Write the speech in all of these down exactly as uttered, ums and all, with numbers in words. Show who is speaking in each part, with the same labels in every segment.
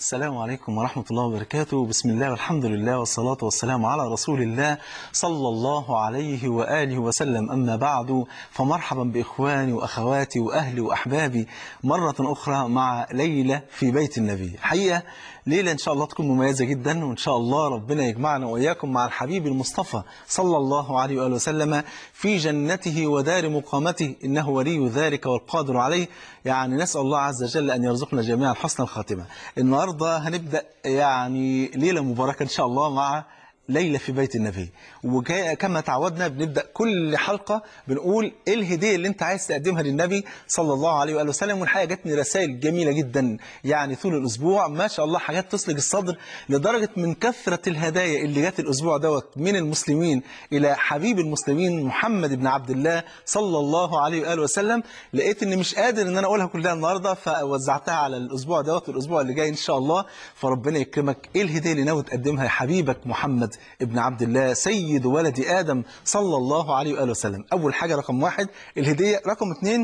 Speaker 1: السلام عليكم ورحمة الله وبركاته. بسم الله والحمد لله والصلاة والسلام على رسول الله صلى الله عليه وآله وسلم. أما بعد، فمرحبا بإخواني وأخواتي وأهلي وأحبابي مرة أخرى مع ليلة في بيت النبي. حقيقة ليلة إن شاء الله تكون مميزة جدا، وإن شاء الله ربنا يجمعنا وإياكم مع الحبيب المصطفى صلى الله عليه وآله وسلم في جنته ودار مقامته، إنه ولي ذلك والقادر عليه. يعني نسأل الله عز وجل أن يرزقنا جميعا حسن الخاتمة. النهاردة هنبدأ يعني ليلة مباركة إن شاء الله مع ليلة في بيت النبي. وكما تعودنا بنبدأ كل حلقة بنقول إيه الهدية اللي أنت عايز تقدمها للنبي صلى الله عليه وآله وسلم. والحقيقة جاتني رسائل جميلة جدا يعني طول الأسبوع، ما شاء الله حاجات تصلج الصدر، لدرجة من كثرة الهدايا اللي جات الأسبوع دوت من المسلمين إلى حبيب المسلمين محمد بن عبد الله صلى الله عليه وآله وسلم، لقيت إني مش قادر إن أنا أقولها كلها النهاردة، فوزعتها على الأسبوع دوت والأسبوع اللي جاي إن شاء الله. فربنا يكرمك. إيه الهدية اللي ناوي تقدمها لحبيبك محمد ابن عبد الله سيد ولد آدم صلى الله عليه وآله وسلم؟ أول حاجة رقم واحد الهدية. رقم اثنين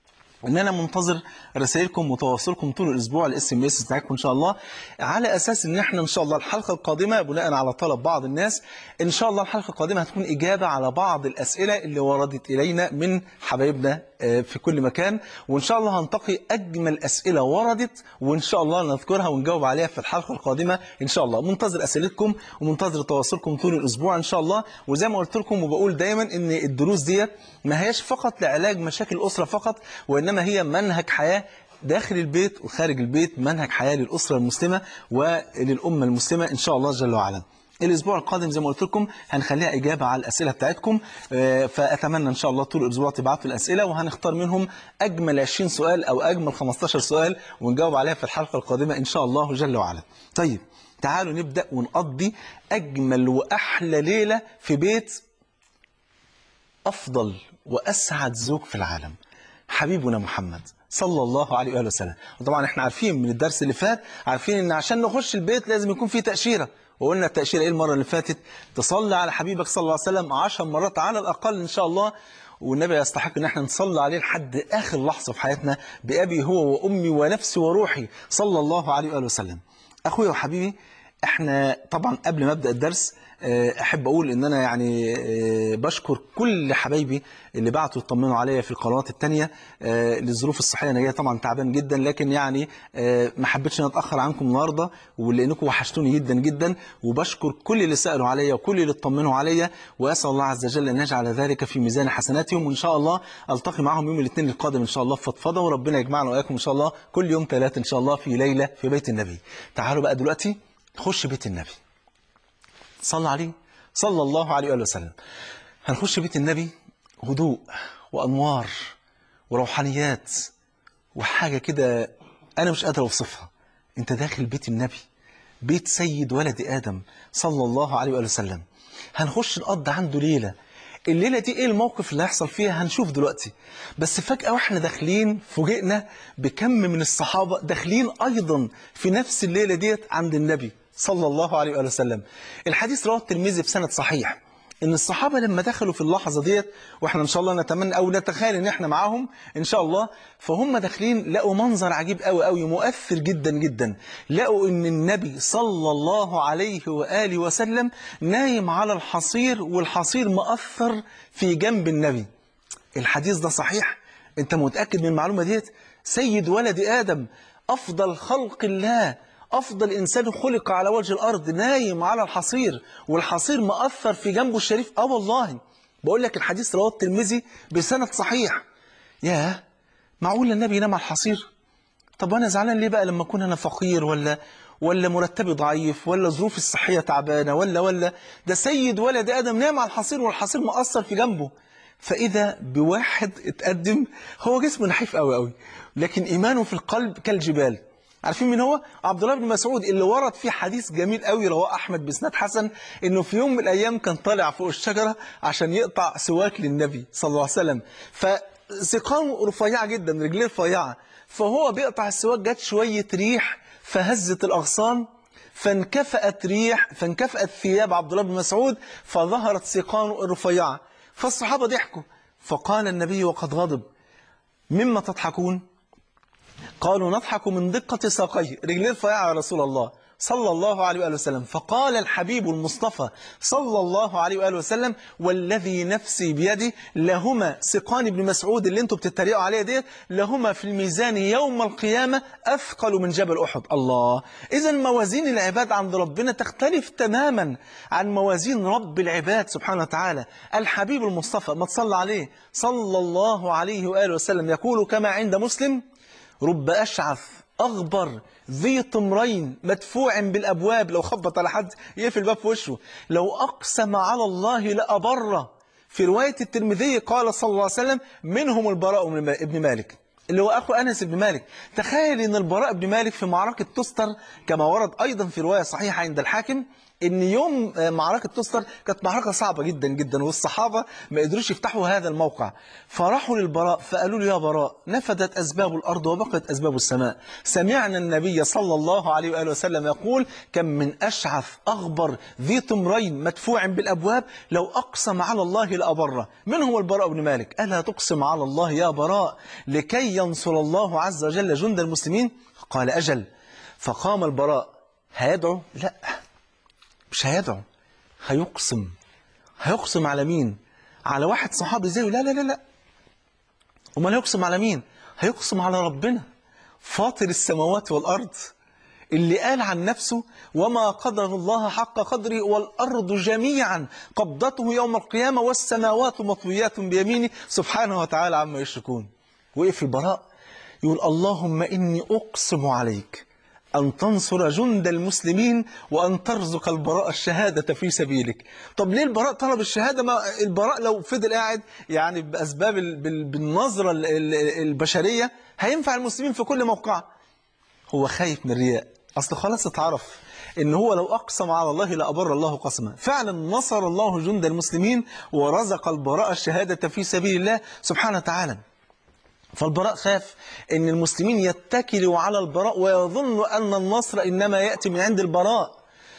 Speaker 1: ان انا منتظر رسائلكم وتواصلكم طول الاسبوع، الاس ام اس بتاعتكم ان شاء الله، على اساس ان احنا ان شاء الله الحلقه القادمه بناء على طلب بعض الناس ان شاء الله الحلقه القادمه هتكون اجابه على بعض الاسئله اللي وردت الينا من حبايبنا في كل مكان، وان شاء الله هنتقي اجمل اسئله وردت وان شاء الله نذكرها ونجاوب عليها في الحلقه القادمه ان شاء الله. منتظر اسئلتكم ومنتظر تواصلكم طول الاسبوع ان شاء الله. وزي ما قلت لكم وبقول دايما ان الدروس ديت ما هياش فقط لعلاج مشاكل الاسره فقط، وانما هي منهج حياه داخل البيت وخارج البيت، منهج حياه للاسره المسلمه وللامه المسلمه ان شاء الله جل وعلا. الاسبوع القادم زي ما قلت لكم هنخليها اجابه على الاسئله بتاعتكم، فاتمنى ان شاء الله طول الاسبوع تبعتوا الاسئله وهنختار منهم اجمل عشرين سؤال او اجمل خمستاشر سؤال ونجاوب عليها في الحلقه القادمه ان شاء الله جل وعلا. طيب تعالوا نبدا ونقضي اجمل واحلى ليله في بيت افضل واسعد زوج في العالم، حبيبنا محمد صلى الله عليه وآله وسلم. وطبعا احنا عارفين من الدرس اللي فات، عارفين ان عشان نخش البيت لازم يكون فيه تأشيرة، وقلنا التأشيرة ايه المرة اللي فاتت؟ تصلي على حبيبك صلى الله عليه وسلم عشر مرات على الأقل ان شاء الله، والنبي يستحق ان احنا نصلي عليه لحد آخر لحظة في حياتنا، بأبي هو وأمي ونفسي وروحي صلى الله عليه وآله وسلم. أخويا وحبيبي، احنا طبعا قبل ما ابدا الدرس احب اقول ان انا يعني بشكر كل حبايبي اللي بعتوا يطمنوا عليا في القنوات الثانيه للظروف الصحيه. انا جاي طبعا تعبان جدا، لكن يعني ما حبيتش ان اتاخر عنكم النهارده، ولانكم وحشتوني جدا جدا. وبشكر كل اللي سالوا عليا وكل اللي اطمنوا عليا، واسال الله عز وجل ان يجعل ذلك في ميزان حسناتهم، وان شاء الله التقي معهم يوم الاثنين القادم ان شاء الله في فضفضه، وربنا يجمعنا واياكم ان شاء الله كل يوم ثلاث ان شاء الله في ليله في بيت النبي. تعالوا بقى دلوقتي نخش بيت النبي، صلى عليه صلى الله عليه وآله وسلم. هنخش بيت النبي هدوء وأنوار وروحانيات وحاجة كده أنا مش قادر أوصفها. أنت داخل بيت النبي، بيت سيد ولد آدم صلى الله عليه وآله وسلم. هنخش نقضي عنده ليلة. الليلة دي ايه الموقف اللي هيحصل فيها هنشوف دلوقتي. بس فجأة واحنا داخلين فوجئنا بكم من الصحابة داخلين أيضا في نفس الليلة ديت عند النبي صلى الله عليه وآله وسلم. الحديث رواه الترمذي بسند صحيح ان الصحابة لما دخلوا في اللحظة ديت، واحنا ان شاء الله نتمنى او نتخيل ان احنا معاهم ان شاء الله، فهم داخلين لقوا منظر عجيب قوي قوي مؤثر جدا جدا. لقوا ان النبي صلى الله عليه وآله وسلم نايم على الحصير، والحصير مؤثر في جنب النبي. الحديث ده صحيح، انت متأكد من المعلومة ديت؟ سيد ولد آدم، افضل خلق الله، أفضل إنسان خلق على وجه الأرض، نايم على الحصير والحصير مأثر في جنبه الشريف. آه والله بقول لك الحديث رواه الترمذي بسند صحيح. ياه، معقول النبي ينام على الحصير؟ طب وأنا زعلان ليه بقى لما أكون أنا فقير ولا ولا مرتبي ضعيف ولا ظروفي الصحية تعبانة ولا ولا ده سيد ولد آدم نام على الحصير والحصير مأثر في جنبه. فإذا بواحد اتقدم، هو جسمه نحيف قوي قوي لكن إيمانه في القلب كالجبال. عارفين مين هو؟ عبد الله بن مسعود، اللي ورد فيه حديث جميل قوي رواه احمد باسناد حسن، انه في يوم من الايام كان طالع فوق الشجره عشان يقطع سواك للنبي صلى الله عليه وسلم، فساقه رفيعه جدا، رجليه رفيعه، فهو بيقطع السواك جت شويه ريح فهزت الاغصان، فانكفأت ريح فانكفأت ثياب عبد الله بن مسعود، فظهرت ساقه الرفيعه. فالصحابه ضحكوا، فقال النبي وقد غضب: مما تضحكون؟ قالوا نضحك من دقة ساقيه، رجليه رفيعة يا رسول الله صلى الله عليه وآله وسلم. فقال الحبيب المصطفى صلى الله عليه وآله وسلم والذي نفسي بيده لهما سقان ابن مسعود اللي انتوا بتتريقوا عليه ديت لهما في الميزان يوم القيامة أثقل من جبل أحد. الله، إذا موازين العباد عند ربنا تختلف تماما عن موازين رب العباد سبحانه وتعالى. الحبيب المصطفى ما تصلى عليه صلى الله عليه وآله وسلم يقول كما عند مسلم: رب أشعث أغبر ذي طمرين مدفوع بالأبواب، لو خبط على حد يقفل الباب في وشه. لو أقسم على الله لأبره. في رواية الترمذي قال صلى الله عليه وسلم: منهم البراء بن مالك اللي هو أخو أنس بن مالك. تخيل أن البراء بن مالك في معركة تستر كما ورد أيضا في رواية صحيحة عند الحاكم إن يوم معركة تستر كانت معركة صعبة جدا جدا، والصحابة ما قدروش يفتحوا هذا الموقع، فراحوا للبراء فقالوا له: يا براء، نفدت أسباب الأرض وبقت أسباب السماء، سمعنا النبي صلى الله عليه وآله وسلم يقول: كم من أشعث أغبر ذي طمرين مدفوع بالأبواب لو أقسم على الله لأبره. منهم البراء بن مالك. ألا تقسم على الله يا براء لكي ينصر الله عز وجل جند المسلمين؟ قال: أجل. فقام البراء. هيدعو؟ لا، مش هيدعو، هيقسم. هيقسم على مين؟ على واحد صحابي زيه؟ لا لا لا لا. امال هيقسم على مين؟ هيقسم على ربنا فاطر السماوات والأرض، اللي قال عن نفسه: وما قدر الله حق قدره والأرض جميعا قبضته يوم القيامة والسماوات مطويات بيمينه سبحانه وتعالى عما يشركون. وقف البراء يقول: اللهم إني أقسم عليك أن تنصر جند المسلمين وأن ترزق البراء الشهادة في سبيلك. طب ليه البراء طلب الشهادة؟ ما البراء لو فضل قاعد يعني بأسباب بالنظرة البشرية هينفع المسلمين في كل موقع. هو خايف من الرياء، أصل خلاص اتعرف إن هو لو أقسم على الله لأبر الله قسما. فعلا نصر الله جند المسلمين ورزق البراء الشهادة في سبيل الله سبحانه وتعالى. فالبراء خاف ان المسلمين يتكلوا على البراء ويظن ان النصر انما ياتي من عند البراء،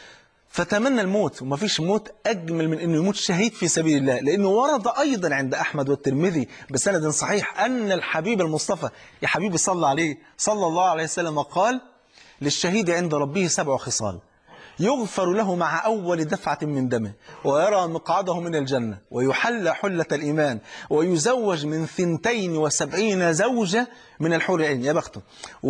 Speaker 1: فتمنى الموت. وما فيش موت اجمل من انه يموت شهيد في سبيل الله، لانه ورد ايضا عند احمد والترمذي بسند صحيح ان الحبيب المصطفى يا حبيبي صلى عليه صلى الله عليه وسلم قال: للشهيد عند ربه سبع خصال: يغفر له مع أول دفعة من دمه، ويرى مقعده من الجنة، ويحل حلة الإيمان، ويزوج من ثنتين وسبعين زوجة من الحور العين، يا بخته،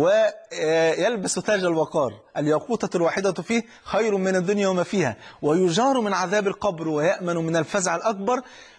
Speaker 1: ويلبس تاج الوقار، الياقوتة الواحدة فيه خير من الدنيا وما فيها، ويجار من عذاب القبر ويأمن من الفزع الأكبر،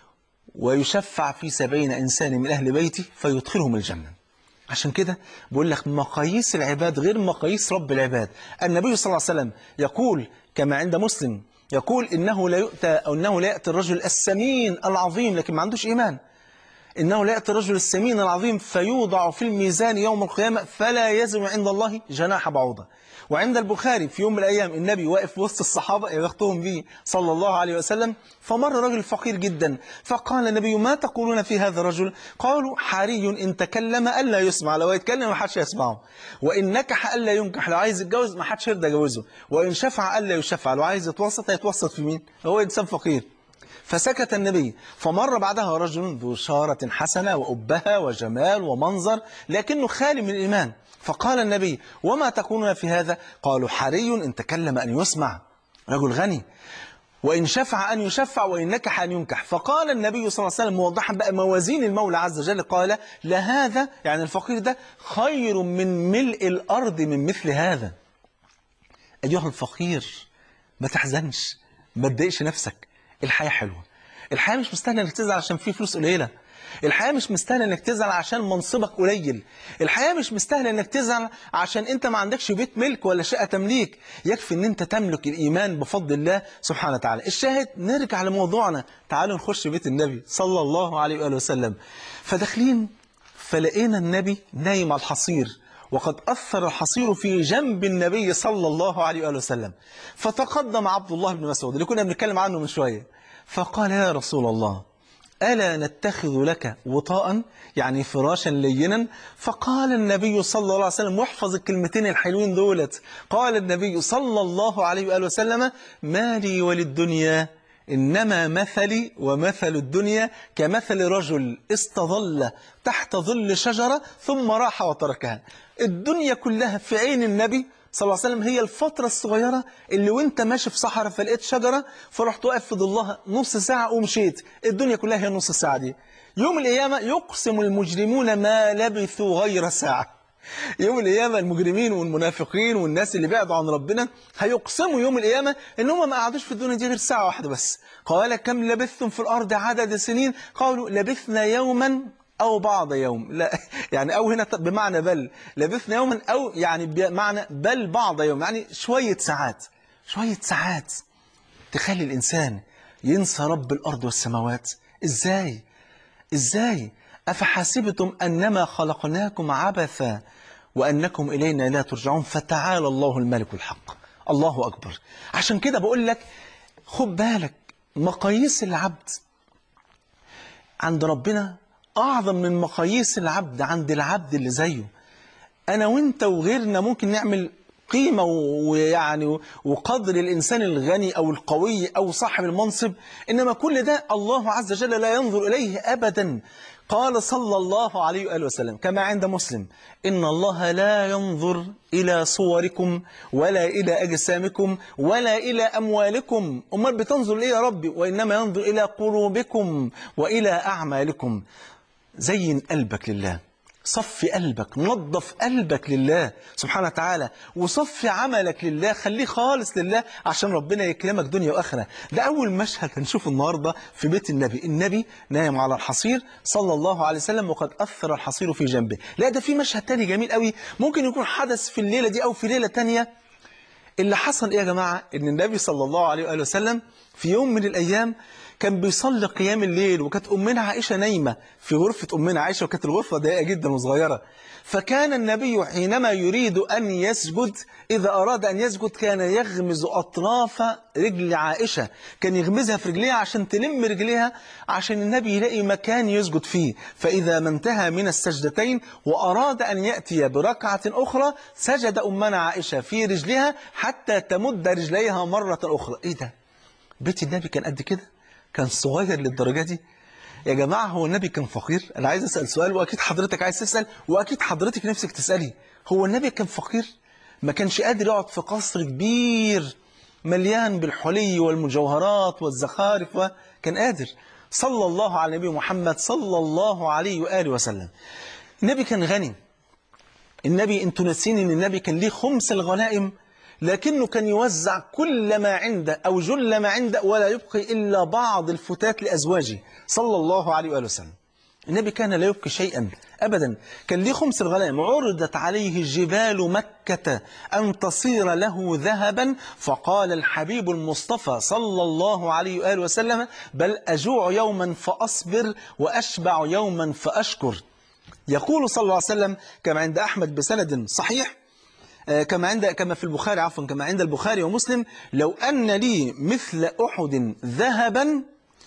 Speaker 1: ويشفع في سبعين إنسان من أهل بيته فيدخلهم الجنة. عشان كده بقول لك مقاييس العباد غير مقاييس رب العباد. النبي صلى الله عليه وسلم يقول كما عند مسلم، يقول: إنه لا يؤتى أو إنه لا يأتي الرجل السمين العظيم لكن ما عندوش إيمان، إنه لا يأتي الرجل السمين العظيم فيوضع في الميزان يوم القيامة فلا يزن عند الله جناح بعوضة. وعند البخاري في يوم من الأيام النبي واقف وسط الصحابة يغطهم به صلى الله عليه وسلم، فمر رجل فقير جدا فقال النبي: ما تقولون في هذا الرجل؟ قالوا: حري إن تكلم ألا يسمع، لو يتكلم ما حدش يسمعه، وإن نكح ألا ينكح، لو عايز يتجوز ما حدش يرضى يجوزه، وإن شفع ألا يشفع، لو عايز يتوسط هيتوسط في مين؟ هو إنسان فقير. فسكت النبي. فمر بعدها رجل ذو شارة حسنة وأبهة وجمال ومنظر لكنه خالي من الإيمان، فقال النبي: وما تقولون في هذا؟ قالوا: حري إن تكلم أن يسمع، رجل غني، وإن شفع أن يشفع، وإن نكح أن ينكح. فقال النبي صلى الله عليه وسلم موضحا بقى موازين المولى عز وجل، قال: لهذا يعني الفقير ده خير من ملء الأرض من مثل هذا. أيها الفقير ما تحزنش، ما تضايقش نفسك، الحياة حلوة. الحياة مش مستاهلة انك تزعل عشان في فلوس قليلة، الحياة مش مستاهلة انك تزعل عشان منصبك قليل، الحياة مش مستاهلة انك تزعل عشان انت ما عندكش بيت ملك ولا شقة تمليك، يكفي ان انت تملك الإيمان بفضل الله سبحانه وتعالى. الشاهد نرجع لموضوعنا، تعالوا نخش بيت النبي صلى الله عليه وآله وسلم. فداخلين فلقينا النبي نايم على الحصير، وقد أثر الحصير في جنب النبي صلى الله عليه وآله وسلم. فتقدم عبد الله بن مسعود اللي كنا بنتكلم عنه من شوية فقال: يا رسول الله، ألا نتخذ لك وطاء يعني فراشا لينا؟ فقال النبي صلى الله عليه وسلم، واحفظ الكلمتين الحلوين دولت، قال النبي صلى الله عليه وآله وسلم: ما لي وللدنيا إنما مثلي ومثل الدنيا كمثل رجل استظل تحت ظل شجرة ثم راح وتركها. الدنيا كلها في عين النبي صلى الله عليه وسلم هي الفترة الصغيرة اللي وانت ماشي في صحراء فلقيت شجرة فرحت واقف في ظلها نص ساعة ومشيت. الدنيا كلها هي النص ساعة دي. يوم القيامة يقسم المجرمون ما لبثوا غير ساعة. يوم القيامة المجرمين والمنافقين والناس اللي بعدوا عن ربنا هيقسموا يوم القيامة ان هم ما قعدوش في الدنيا دي غير ساعة واحدة بس. قال كم لبثتم في الأرض عدد سنين؟ قالوا لبثنا يوما أو بعض يوم. لا يعني أو هنا بمعنى بل، لبثنا يوما أو يعني بمعنى بل بعض يوم، يعني شوية ساعات. شوية ساعات تخلي الإنسان ينسى رب الأرض والسماوات. إزاي؟ إزاي؟ أفحسبتم أنما خلقناكم عبثا وأنكم إلينا لا ترجعون فتعالى الله الملك الحق. الله أكبر. عشان كده بقول لك خد بالك، مقاييس العبد عند ربنا أعظم من مقاييس العبد عند العبد اللي زيه. أنا وإنت وغيرنا ممكن نعمل قيمة ويعني وقدر الإنسان الغني أو القوي أو صاحب المنصب، إنما كل ده الله عز وجل لا ينظر إليه أبدا. قال صلى الله عليه وآله وسلم كما عند مسلم: إن الله لا ينظر إلى صوركم ولا إلى أجسامكم ولا إلى أموالكم. أمال بتنظر إيه يا ربي؟ وإنما ينظر إلى قلوبكم وإلى أعمالكم. زين قلبك لله، صفي قلبك، نظف قلبك لله سبحانه وتعالى، وصفي عملك لله، خليه خالص لله عشان ربنا يكرمك دنيا وآخرة. ده أول مشهد هنشوفه النهاردة في بيت النبي. النبي نايم على الحصير صلى الله عليه وسلم وقد أثر الحصير في جنبه. لا ده في مشهد تاني جميل قوي ممكن يكون حدث في الليلة دي أو في ليلة تانية. اللي حصل إيه يا جماعة؟ إن النبي صلى الله عليه وآله وسلم في يوم من الأيام كان بيصلي قيام الليل، وكانت أمنا عائشة نايمة في غرفة أمنا عائشة، وكانت الغرفة ضيقة جدا وصغيرة. فكان النبي حينما يريد أن يسجد، إذا أراد أن يسجد كان يغمز أطراف رجل عائشة، كان يغمزها في رجليها عشان تلم رجليها عشان النبي يلاقي مكان يسجد فيه. فإذا ما انتهى من السجدتين وأراد أن يأتي بركعة أخرى سجد أمنا عائشة في رجلها حتى تمد رجليها مرة أخرى. إيه ده؟ بيت النبي كان قد كده؟ كان صغير للدرجة دي؟ يا جماعة هو النبي كان فقير؟ أنا عايز أسأل سؤال، وأكيد حضرتك عايز تسأل، وأكيد حضرتك نفسك تسألي. هو النبي كان فقير؟ ما كانش قادر يقعد في قصر كبير مليان بالحلي والمجوهرات والزخارف؟ كان قادر. صلى الله على النبي محمد صلى الله عليه وآله وسلم. النبي كان غني. النبي انتوا ناسين ان النبي كان ليه خمس الغنائم، لكنه كان يوزع كل ما عنده أو جل ما عنده ولا يبقي إلا بعض الفتات لأزواجه صلى الله عليه وآله وسلم. النبي كان لا يبقي شيئا أبدا. كان ليه خمس الغنائم. عرضت عليه جبال مكة أن تصير له ذهبا، فقال الحبيب المصطفى صلى الله عليه وآله وسلم: بل أجوع يوما فأصبر وأشبع يوما فأشكر. يقول صلى الله عليه وسلم كما عند أحمد بسند صحيح، كما عند كما في البخاري عفوا كما عند البخاري ومسلم: لو أن لي مثل أحد ذهبا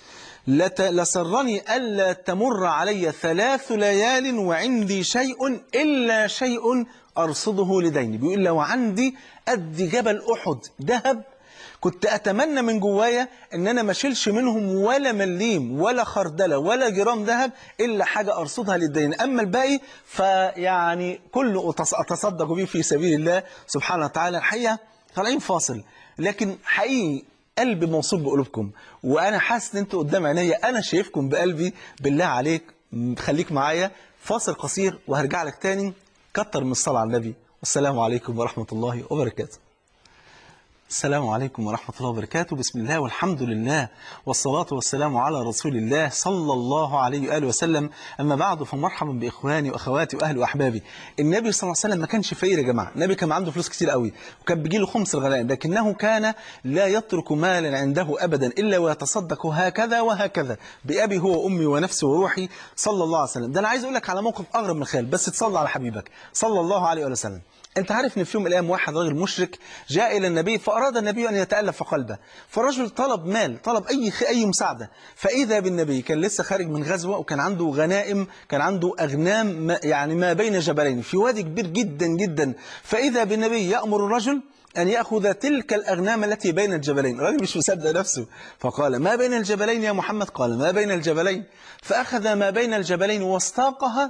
Speaker 1: لسرني ألا تمر علي ثلاث ليال وعندي شيء إلا شيء أرصده لديني. بيقول لو عندي قد جبل أحد ذهب كنت أتمنى من جوايا أن أنا ما شيلش منهم ولا مليم ولا خردلة ولا جرام ذهب إلا حاجة أرصدها للدين، أما الباقي فيعني كله أتصدق به في سبيل الله سبحانه وتعالى. الحقيقة طالعين فاصل، لكن حقيقي قلبي موصول بقلوبكم، وأنا حاسس أن أنتوا قدام عينيا، أنا شايفكم بقلبي. بالله عليك خليك معايا فاصل قصير وهرجع لك تاني. كتر من الصلاة على النبي، والسلام عليكم ورحمة الله وبركاته. السلام عليكم ورحمة الله وبركاته. بسم الله والحمد لله والصلاة والسلام على رسول الله صلى الله عليه وآله وسلم. أما بعد، فمرحبا بإخواني وأخواتي وأهلي وأحبابي. النبي صلى الله عليه وسلم ما كانش فقير يا جماعة. النبي كان عنده فلوس كتير قوي وكان بيجي له خمس الغنائم، لكنه كان لا يترك مالا عنده أبدا إلا ويتصدق هكذا وهكذا بأبي هو وأمي ونفسي وروحي صلى الله عليه وسلم. ده أنا عايز أقول لك على موقف أغرب من الخيال، بس تصلى على حبيبك صلى الله عليه وآله وسلم. أنت عارف إن في يوم من الأيام واحد راجل مشرك جاء إلى النبي، فأراد النبي أن يتألف قلبه، فالرجل طلب مال، طلب أي أي مساعدة. فإذا بالنبي كان لسه خارج من غزوة وكان عنده غنائم، كان عنده أغنام ما يعني ما بين جبلين في وادي كبير جدا جدا. فإذا بالنبي يأمر الرجل أن يأخذ تلك الأغنام التي بين الجبلين. الراجل مش مصدق نفسه، فقال: ما بين الجبلين يا محمد؟ قال: ما بين الجبلين. فأخذ ما بين الجبلين واستاقها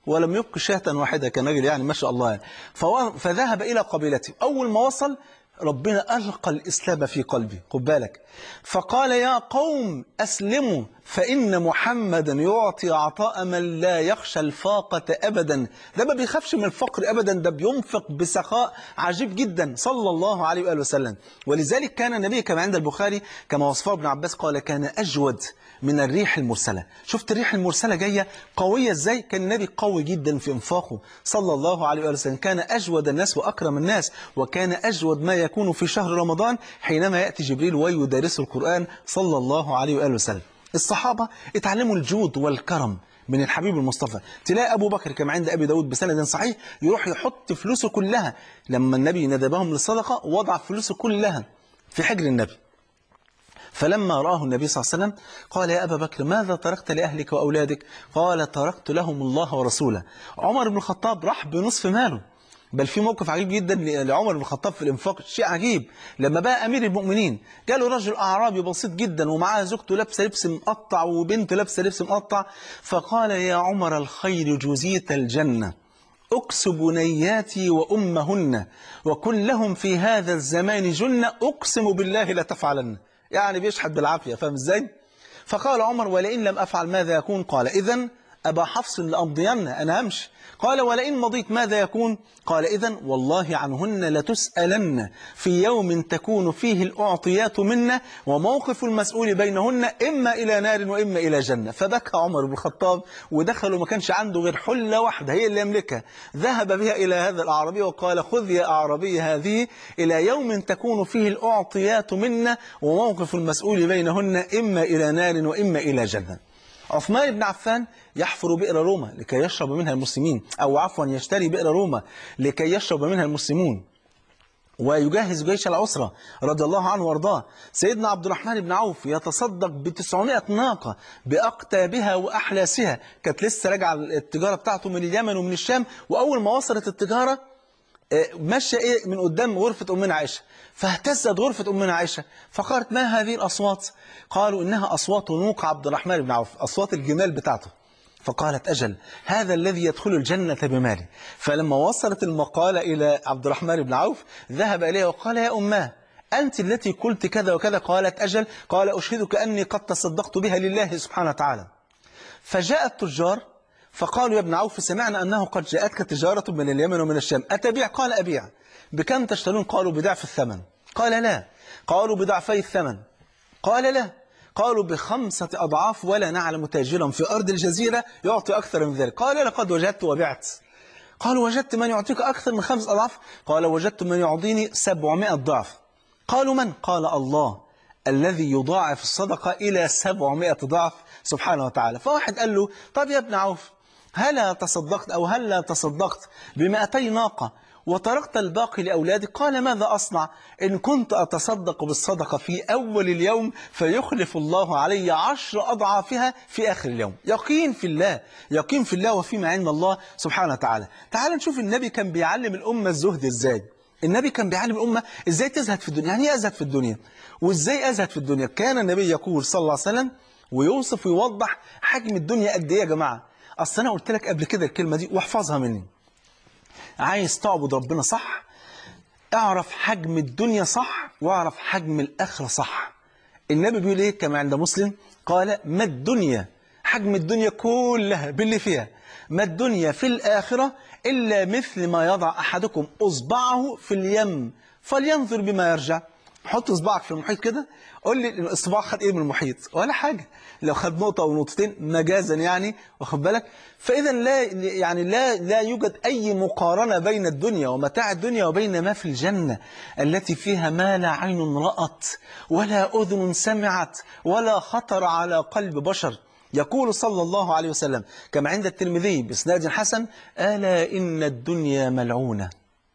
Speaker 1: ولم يبق شاة واحدة، كان راجل يعني ما شاء الله يعني. فذهب إلى قبيلته. أول ما وصل ربنا ألقى الإسلام في قلبي، خد بالك، فقال يا قوم أسلموا فإن محمدا يعطي عطاء من لا يخشى الفاقة أبدا. ده ما بيخافش من الفقر أبدا، ده بينفق بسخاء عجيب جدا صلى الله عليه وآله وسلم. ولذلك كان النبي كما عند البخاري كما وصفه ابن عباس قال كان أجود من الريح المرسلة. شفت الريح المرسلة جاية قوية ازاي؟ كان النبي قوي جدا في انفاقه صلى الله عليه وآله وسلم. كان أجود الناس وأكرم الناس، وكان أجود ما يكون في شهر رمضان حينما يأتي جبريل ويدرس القرآن صلى الله عليه وآله وسلم. الصحابة اتعلموا الجود والكرم من الحبيب المصطفى. تلاقي أبو بكر كما عند أبي داود بسند صحيح يروح يحط فلوسه كلها، لما النبي ندبهم للصدقة وضع فلوسه كلها في حجر النبي. فلما رآه النبي صلى الله عليه وسلم قال يا أبا بكر ماذا تركت لأهلك وأولادك؟ قال تركت لهم الله ورسوله. عمر بن الخطاب راح بنصف ماله. بل في موقف عجيب جدا لعمر بن الخطاب في الإنفاق، شيء عجيب. لما بقى أمير المؤمنين جاله رجل أعرابي بسيط جدا ومعاه زوجته لابسه لبس مقطع وبنته لابسه لبس مقطع، فقال يا عمر الخير جزيت الجنة، أكس بنياتي وأمهن وكن لهم في هذا الزمان جنة، أقسم بالله لا تفعلن. يعني بيشحت بالعافية، فاهم ازاي؟ فقال عمر ولئن لم أفعل ماذا يكون؟ قال إذن أبا حفص لأمضين، أنا همشي. قال ولئن مضيت ماذا يكون؟ قال إذن والله عنهن لتسألن في يوم تكون فيه الأعطيات منا وموقف المسؤول بينهن إما إلى نار وإما إلى جنة. فبكى عمر بن الخطاب ودخل وما كانش عنده غير حلة واحدة هي اللي يملكها، ذهب بها إلى هذا الأعرابي وقال خذ يا أعرابي هذه إلى يوم تكون فيه الأعطيات منا وموقف المسؤول بينهن إما إلى نار وإما إلى جنة. عثمان بن عفان يحفر بئر روما لكي يشرب منها المسلمين، أو عفوا يشتري بئر روما لكي يشرب منها المسلمون، ويجهز جيش العسرة رضي الله عنه وارضاه. سيدنا عبد الرحمن بن عوف يتصدق بتسعمائة ناقة بأقتابها وأحلاسها، كانت لسه راجعة التجارة بتاعته من اليمن ومن الشام، وأول ما وصلت التجارة مشى إيه من قدام غرفة أمنا عائشة، فاهتزت غرفة أمنا عائشة فقالت ما هذه الأصوات؟ قالوا إنها أصوات نوق عبد الرحمن بن عوف، أصوات الجمال بتاعته. فقالت أجل هذا الذي يدخل الجنة بماله. فلما وصلت المقالة إلى عبد الرحمن بن عوف ذهب إليها وقال يا أماه أنت التي قلت كذا وكذا؟ قالت أجل. قال أشهدك أني قد تصدقت بها لله سبحانه وتعالى. فجاء التجار فقالوا يا ابن عوف سمعنا أنه قد جاءتك تجارة من اليمن ومن الشام، أتبيع؟ قال أبيع. بكم تشترون؟ قالوا بضعف الثمن. قال لا. قالوا بضعفي الثمن. قال لا. قالوا بخمسة أضعاف ولا نعلم تاجرا في أرض الجزيرة يعطي أكثر من ذلك. قال لقد وجدت وبعت. قالوا وجدت من يعطيك أكثر من خمس أضعاف؟ قال وجدت من يعطيني سبعمائة ضعف. قالوا من؟ قال الله الذي يضاعف الصدقة إلى سبعمائة ضعف سبحانه وتعالى. فواحد قال له طب يا ابن عوف هلا تصدقت أو هلا تصدقت بمئتي ناقة وتركت الباقي لأولادك؟ قال ماذا أصنع إن كنت أتصدق بالصدقة في أول اليوم فيخلف الله علي عشر أضعافها في آخر اليوم. يقين في الله، يقين في الله وفيما عند الله سبحانه وتعالى. تعال نشوف النبي كان بيعلم الأمة الزهد إزاي. النبي كان بيعلم الأمة إزاي تزهد في الدنيا. يعني إيه أزهد في الدنيا؟ وإزاي أزهد في الدنيا؟ كان النبي يقول صلى الله عليه وسلم ويوصف ويوضح حجم الدنيا قد إيه يا جماعة. أصل أنا قلت لك قبل كده الكلمة دي واحفظها مني. عايز تعبد ربنا صح، اعرف حجم الدنيا صح، واعرف حجم الآخرة صح. النبي بيقول إيه كما عند مسلم؟ قال ما الدنيا، حجم الدنيا كلها باللي فيها، ما الدنيا في الآخرة إلا مثل ما يضع أحدكم أصبعه في اليم فلينظر بما يرجع. حط اصبعك في المحيط كده، قول لي الاصبع خد ايه من المحيط؟ ولا حاجه، لو خد نقطه او نقطتين مجازا يعني، واخد بالك؟ فاذا لا يعني لا لا يوجد اي مقارنه بين الدنيا ومتاع الدنيا وبين ما في الجنه التي فيها ما لا عين رأت ولا اذن سمعت ولا خطر على قلب بشر. يقول صلى الله عليه وسلم كما عند الترمذي بإسناد حسن ألا إن الدنيا ملعونة،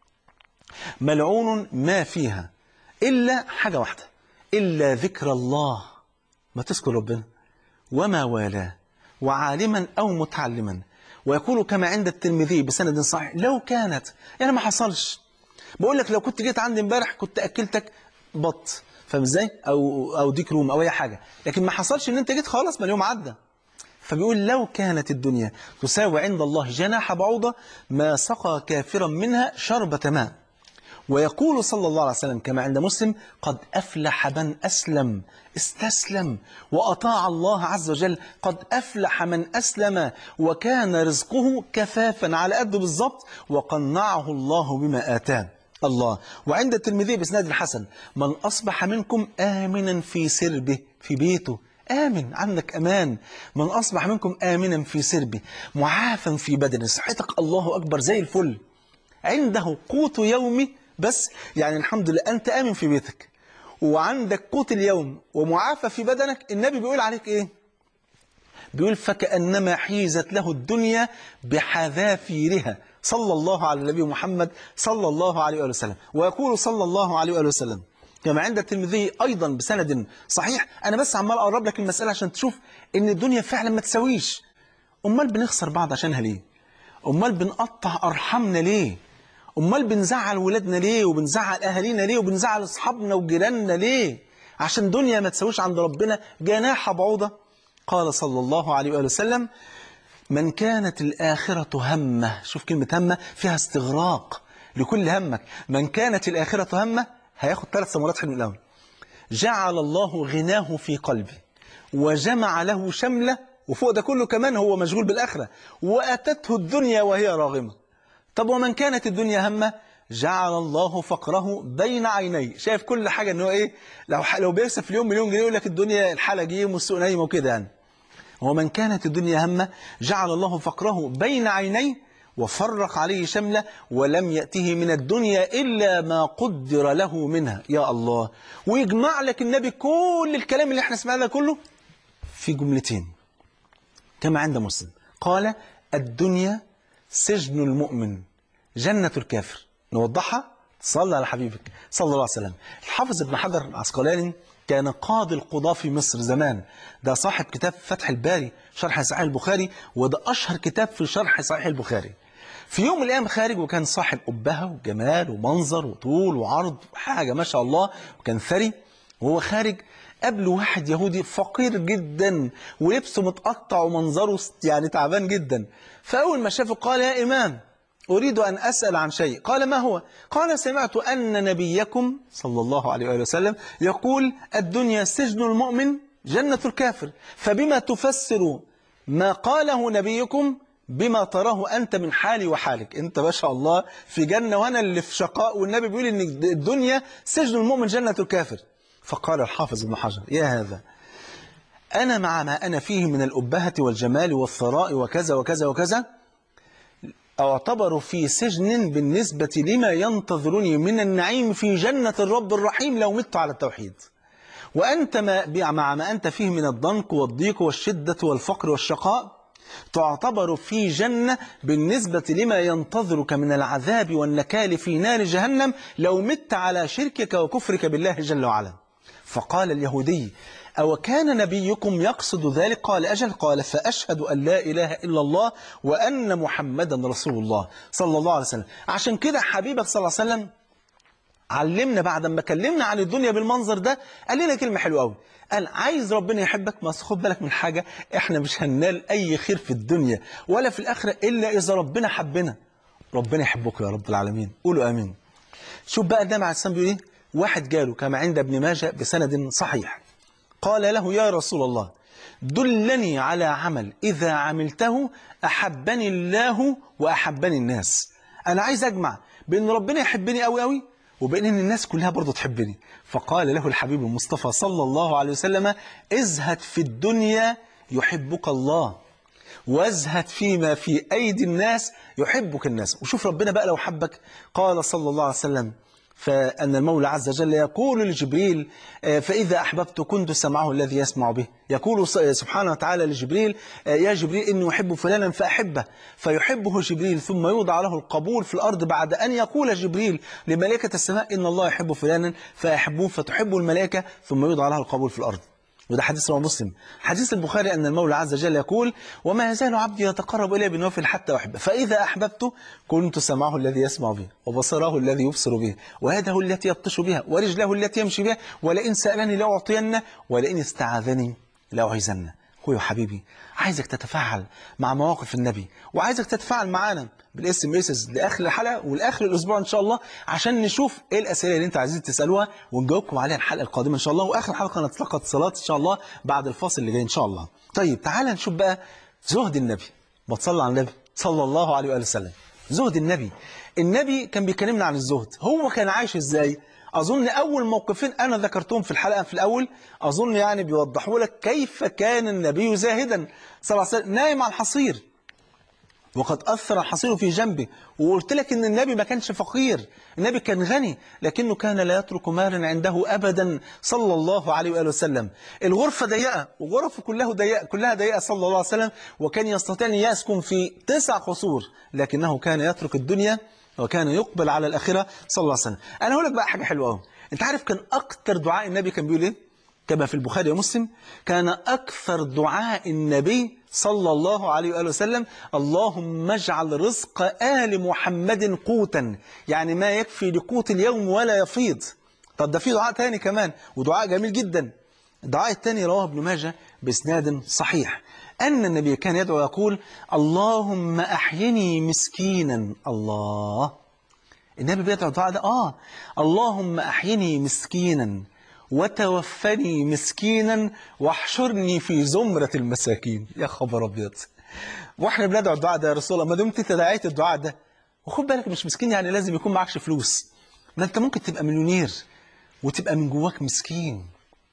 Speaker 1: ملعون ما فيها إلا حاجة واحدة، إلا ذكر الله، ما تذكر ربنا وما والاه وعالما أو متعلما. ويقول كما عند الترمذي بسند صحيح لو كانت، يعني ما حصلش، بقول لك لو كنت جيت عندي امبارح كنت أكلتك بط، فاهم ازاي؟ أو أو ديك روم أو أي حاجة، لكن ما حصلش إن أنت جيت خلاص ما اليوم عدى. فبيقول لو كانت الدنيا تساوي عند الله جناح بعوضة ما سقى كافرا منها شربة ماء. ويقول صلى الله عليه وسلم كما عند مسلم قد أفلح من أسلم استسلم وأطاع الله عز وجل. قد أفلح من أسلم وكان رزقه كفافا على قده بالظبط وقنعه الله بما آتاه الله. وعند الترمذي بإسناد الحسن من أصبح منكم آمنا في سربه في بيته آمن عندك أمان. من أصبح منكم آمنا في سربه معافا في بدنه صحتك الله أكبر زي الفل عنده قوت يومي بس يعني الحمد لله أنت آمن في بيتك وعندك قوت اليوم ومعافى في بدنك. النبي بيقول عليك إيه؟ بيقول فكأنما حيزت له الدنيا بحذافيرها صلى الله على النبي محمد صلى الله عليه وآله وسلم. ويقول صلى الله عليه وآله وسلم كما عند الترمذي أيضا بسند صحيح. أنا بس عمال أقرب لك المسألة عشان تشوف إن الدنيا فعلا ما تسويش. أمال بنخسر بعض عشانها ليه؟ أمال بنقطع أرحامنا ليه؟ أمال بنزعل ولادنا ليه وبنزعل أهالينا ليه وبنزعل أصحابنا وجيراننا ليه؟ عشان دنيا ما تسويش عند ربنا جناح بعوضة. قال صلى الله عليه وآله وسلم من كانت الآخرة همه. شوف كلمة همه فيها استغراق لكل همك. من كانت الآخرة همه هياخد ثلاث ثمرات حلوة الأول. جعل الله غناه في قلبه وجمع له شمله وفوق ده كله كمان هو مشغول بالآخرة وأتته الدنيا وهي راغمة. طب ومن كانت الدنيا همه جعل الله فقره بين عينيه. شايف كل حاجة ان هو ايه لو لو بيكسب في اليوم مليون جنيه يقول لك الدنيا الحالة جيم والسوق نايمه وكده يعني. ومن كانت الدنيا همه جعل الله فقره بين عينيه وفرق عليه شمله ولم يأته من الدنيا إلا ما قدر له منها. يا الله. ويجمع لك النبي كل الكلام اللي احنا سمعناه كله في جملتين كما عند مسلم قال الدنيا سجن المؤمن جنة الكافر. نوضحها صلى على حبيبك صلى الله عليه وسلم. الحافظ ابن حجر العسقلاني كان قاضي القضاة في مصر زمان. ده صاحب كتاب فتح الباري شرح صحيح البخاري وده أشهر كتاب في شرح صحيح البخاري. في يوم من الأيام خارج وكان صاحب أبهة وجمال ومنظر وطول وعرض حاجة ما شاء الله وكان ثري. وهو خارج قبله واحد يهودي فقير جدا ولبسه متقطع ومنظره يعني تعبان جدا. فأول ما شافه قال يا إمام أريد أن أسأل عن شيء. قال ما هو؟ قال سمعت أن نبيكم صلى الله عليه وآله وسلم يقول الدنيا سجن المؤمن جنة الكافر فبما تفسر ما قاله نبيكم بما تراه أنت من حالي وحالك. أنت ما شاء الله في جنة وأنا اللي في شقاء والنبي بيقول إن الدنيا سجن المؤمن جنة الكافر. فقال الحافظ ابن حجر يا هذا أنا مع ما أنا فيه من الأبهة والجمال والثراء وكذا وكذا وكذا أعتبر في سجن بالنسبة لما ينتظرني من النعيم في جنة الرب الرحيم لو مت على التوحيد. وأنت ما مع ما أنت فيه من الضنك والضيق والشدة والفقر والشقاء تعتبر في جنة بالنسبة لما ينتظرك من العذاب والنكال في نار جهنم لو مت على شركك وكفرك بالله جل وعلا. فقال اليهودي أو كان نبيكم يقصد ذلك؟ قال أجل. قال فأشهد أن لا إله إلا الله وأن محمدا رسول الله صلى الله عليه وسلم. عشان كده حبيبك صلى الله عليه وسلم علمنا بعد ما كلمنا عن الدنيا بالمنظر ده قال لنا كلمة حلوة قوي. قال عايز ربنا يحبك ما خد بالك من حاجة احنا مش هننال أي خير في الدنيا ولا في الآخرة إلا إذا ربنا حبنا. ربنا يحبك يا رب العالمين قولوا آمين. شوف بقى النبي عليه السلام بيقول ايه. واحد جاله كما عند ابن ماجه بسند صحيح قال له يا رسول الله دلني على عمل إذا عملته أحبني الله وأحبني الناس. أنا عايز أجمع بأن ربنا يحبني أوي أوي وبأن الناس كلها برضو تحبني. فقال له الحبيب المصطفى صلى الله عليه وسلم ازهد في الدنيا يحبك الله وازهد فيما في أيدي الناس يحبك الناس. وشوف ربنا بقى لو حبك قال صلى الله عليه وسلم فأن المولى عز وجل يقول لجبريل فإذا أحببت كنت سمعه الذي يسمع به. يقول سبحانه وتعالى لجبريل يا جبريل إني أحب فلانا فأحبه فيحبه جبريل ثم يوضع له القبول في الأرض بعد أن يقول جبريل لملائكة السماء إن الله يحب فلانا فأحبوه فتحب الملائكة ثم يوضع له القبول في الأرض. وده حديث رواه مسلم. حديث البخاري أن المولى عز وجل يقول وما يزال عبدي يتقرب إلي بالنوافل حتى أحبه فإذا أحببته كنت سمعه الذي يسمع به وبصره الذي يبصر به ويده التي يبطش بها ورجله التي يمشي بها ولئن سألني لأعطينه ولئن استعاذني لأعيذنه. أخوي وحبيبي، عايزك تتفاعل مع مواقف النبي، وعايزك تتفاعل معانا بالاس ام اس لاخر الحلقه ولاخر الاسبوع ان شاء الله، عشان نشوف ايه الاسئله اللي انتوا عايزين تسالوها ونجاوبكم عليها الحلقه القادمه ان شاء الله. واخر حلقه نتلقى اتصالات ان شاء الله بعد الفاصل اللي جاي ان شاء الله. طيب تعالى نشوف بقى زهد النبي. ما تصلي على النبي صلى الله عليه واله وسلم. زهد النبي. النبي كان بيكلمنا عن الزهد، هو كان عايش ازاي؟ أظن أول موقفين أنا ذكرتهم في الحلقة في الأول أظن يعني بيوضحوا لك كيف كان النبي زاهدا صلى الله عليه وسلم. نايم على الحصير وقد أثر الحصير في جنبه، وقلت لك إن النبي ما كانش فقير، النبي كان غني، لكنه كان لا يترك مالا عنده أبدا صلى الله عليه وآله وسلم. الغرفة ضيقة وغرفه كلها ضيقة كلها ضيقة صلى الله عليه وسلم، وكان يستطيع أن يسكن في تسع قصور، لكنه كان يترك الدنيا وكان يقبل على الآخرة صلى الله عليه وسلم. أنا هقول لك بقى حاجة حلوة قوي. أنت عارف كان أكتر دعاء النبي كان بيقول إيه؟ كما في البخاري ومسلم، كان أكثر دعاء النبي صلى الله عليه وآله وسلم اللهم اجعل رزق آل محمد قوتا، يعني ما يكفي لقوت اليوم ولا يفيض. طب ده في دعاء تاني كمان ودعاء جميل جدا. الدعاء الثاني رواه ابن ماجه بإسناد صحيح، أن النبي كان يدعو يقول اللهم أحيني مسكينا. الله، النبي بيدعو الدعاء ده آه اللهم أحيني مسكينا وتوفني مسكينا واحشرني في زمرة المساكين. يا خبر أبيض، واحنا بندعو الدعاء ده يا رسول الله، ما دمت انت دعيت الدعاء ده، وخد بالك مش مسكين يعني لازم يكون معكش فلوس، ما انت ممكن تبقى مليونير وتبقى من جواك مسكين،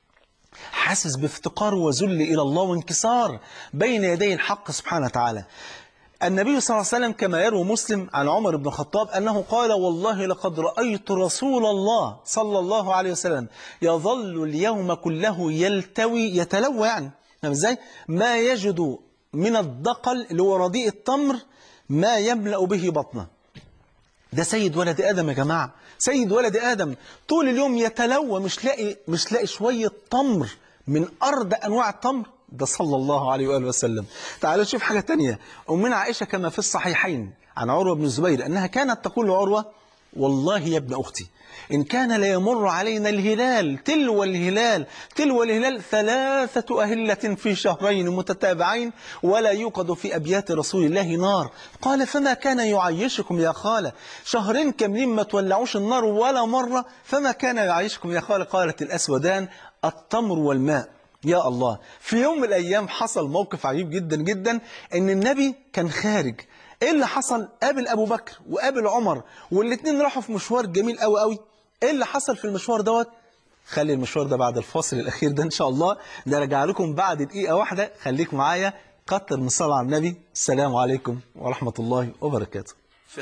Speaker 1: حاسس بافتقار وذل إلى الله وانكسار بين يدي الحق سبحانه وتعالى. النبي صلى الله عليه وسلم كما يروي مسلم عن عمر بن الخطاب أنه قال والله لقد رأيت رسول الله صلى الله عليه وسلم يظل اليوم كله يلتوي يتلوى يعني ازاي ما يجد من الدقل اللي هو رديء التمر ما يملأ به بطنه. ده سيد ولد آدم يا جماعة، سيد ولد آدم طول اليوم يتلوى، مش لاقي مش لاقي شوية تمر من أرض أنواع التمر، ده صلى الله عليه وآله وسلم. تعالوا نشوف حاجة تانية. أمنا عائشة كما في الصحيحين عن عروة بن الزبير أنها كانت تقول لعروة والله يا ابن أختي إن كان ليمر علينا الهلال تلو الهلال تلو الهلال ثلاثة أهلة في شهرين متتابعين ولا يوقد في أبيات رسول الله نار. قال فما كان يعيشكم يا خالة شهرين كاملين ما تولعوش النار ولا مرة، فما كان يعيشكم يا خالة؟ قالت الأسودان التمر والماء. يا الله، في يوم من الأيام حصل موقف عجيب جدا جدا، إن النبي كان خارج. إيه اللي حصل؟ قابل أبو بكر وقابل عمر والاثنين راحوا في مشوار جميل قوي قوي. إيه اللي حصل في المشوار دوت؟ خلي المشوار ده بعد الفاصل الأخير ده إن شاء الله نرجع لكم بعد دقيقة واحدة. خليك معايا، كتر من الصلاة على النبي. السلام عليكم ورحمة الله وبركاته.